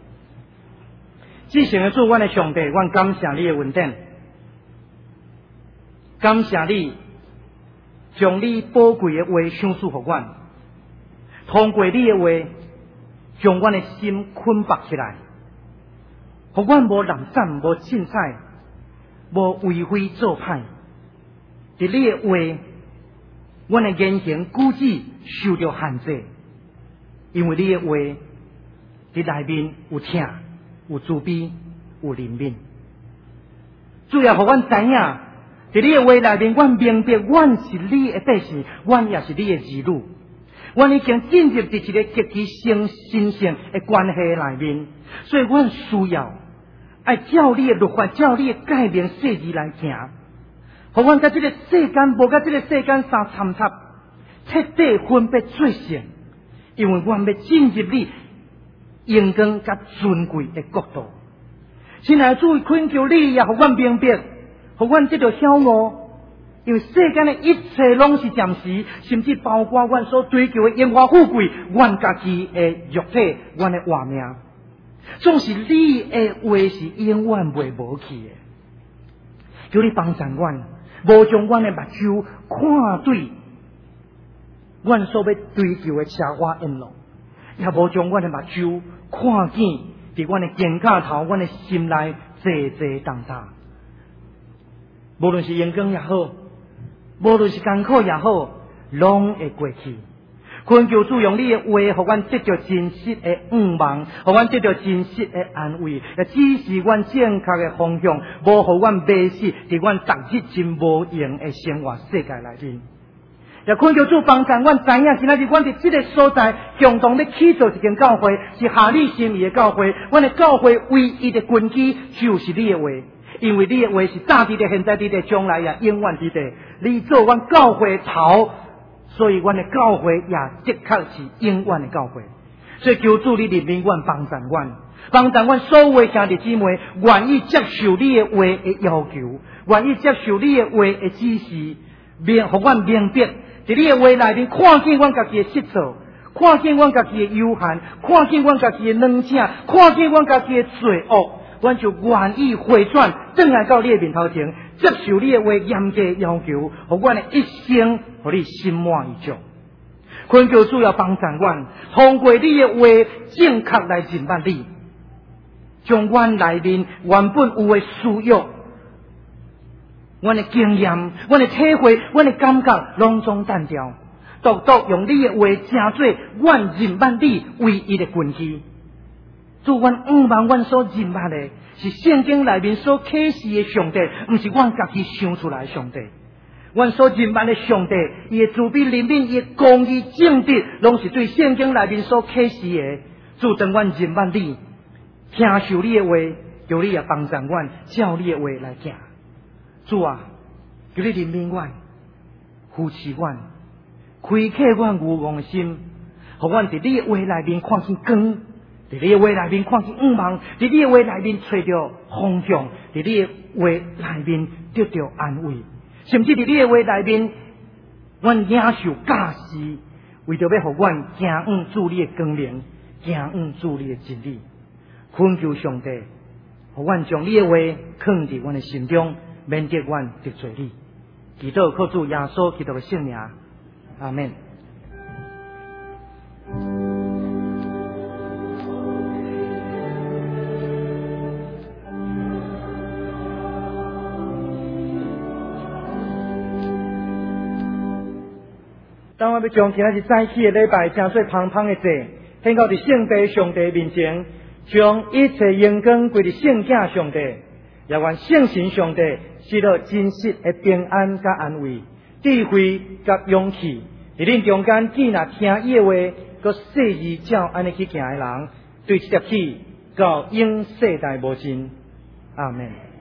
至诚的主，阮的上帝，阮感谢你的恩典，感谢你将你宝贵的话赏赐给阮，通过你的话，将阮的心捆绑起来，互阮无懒散，无凊彩，无为非作歹。伫你的话，阮的言行举止受到限制。因为你的话，伫内面有疼，有慈悲，有怜悯。主要互阮知影，伫你的话内面，阮明白，阮是你的百姓，阮也是你的儿女。 阮已经进入伫一个极其神圣的关系内面，所以阮需要爱照你的律法，照你的诫命细字来行，互阮甲这个世间无甲这个世间相参差，彻底分别做成，因为阮要进入你荣光甲尊贵的国度。亲爱的主，恳求你也互阮明白，互阮这条晓悟。因为世间的一切拢是暂时，甚至包括阮所追求的荣华富贵，阮家己的肉体，阮的活命，总是你的话是永远袂无去的。求你帮助阮，无将阮的目睭看对阮所要追求的奢华宴乐，也无将阮的目睭看见伫阮的肩胛头、阮的心内济济动荡。无论是荣光也好，无论是艰苦也好，拢会过去。恳求主用你的话，互阮得到真实的盼望，互阮得到真实的安慰，也指示阮正确的方向，无互阮迷失伫阮逐日真无用的生活世界内面。也恳求主帮助阮知影，今仔日阮伫这个所在共同要起造一间教会，是合你心意的教会。阮的教会唯一的根基就是你的话。因为你的话是早伫的、现在伫的、将来也永远伫的。你做阮教会头，所以阮的教会也的确是永远的教会。所以求主你怜悯阮，帮助阮，帮助阮所有的兄弟姊妹愿意接受你的话的要求，愿意接受你的话的指示，互阮明白，伫你的话内面看见阮家己的失错，看见阮家己的有限，看见阮家己的软弱，看见阮家己的罪恶。阮就愿意回转，转来到你的面头前，接受你的话严格要求，互阮的一生，互你心满意足。恳求主要帮助阮，通过你的话正确来认捌你，将阮内面原本有的需要、阮的经验、阮的体会、阮的感觉，拢总淡掉，独独用你的话成做阮认捌你唯一的根基。主，阮盼望阮所认捌的是圣经内面所启示的上帝，不是阮家己想出来的上帝。阮所认捌的上帝，伊的慈悲怜悯，伊的公义正直，拢是对圣经内面所启示的。主，当阮认捌你，听受你的话，求你也帮助阮，照你的话来行。主啊，求你怜悯阮，扶持阮，开启阮愚妄的心，互阮伫你的话内面看见光。伫你的话内面看见盼望，伫你的话内面找到方向，伫你的话内面得到安慰，甚至伫你的话内面，阮领受教示，为着要互阮行往主你的光明，行往主你的真理。恳求上帝，互阮将你的话放伫阮的心中，免得阮得罪你。祈祷靠主耶稣基督的圣名，阿们。当我要将今仔日早起的礼拜，正做芳芳的祭，献到伫圣地上帝面前，将一切荣光归伫圣子上帝，也愿圣神上帝赐落真实的平安甲安慰、智慧甲勇气，伫恁中间记若听伊的话，佮细意照安尼去行的人，对这粒起到永世代无尽。阿们。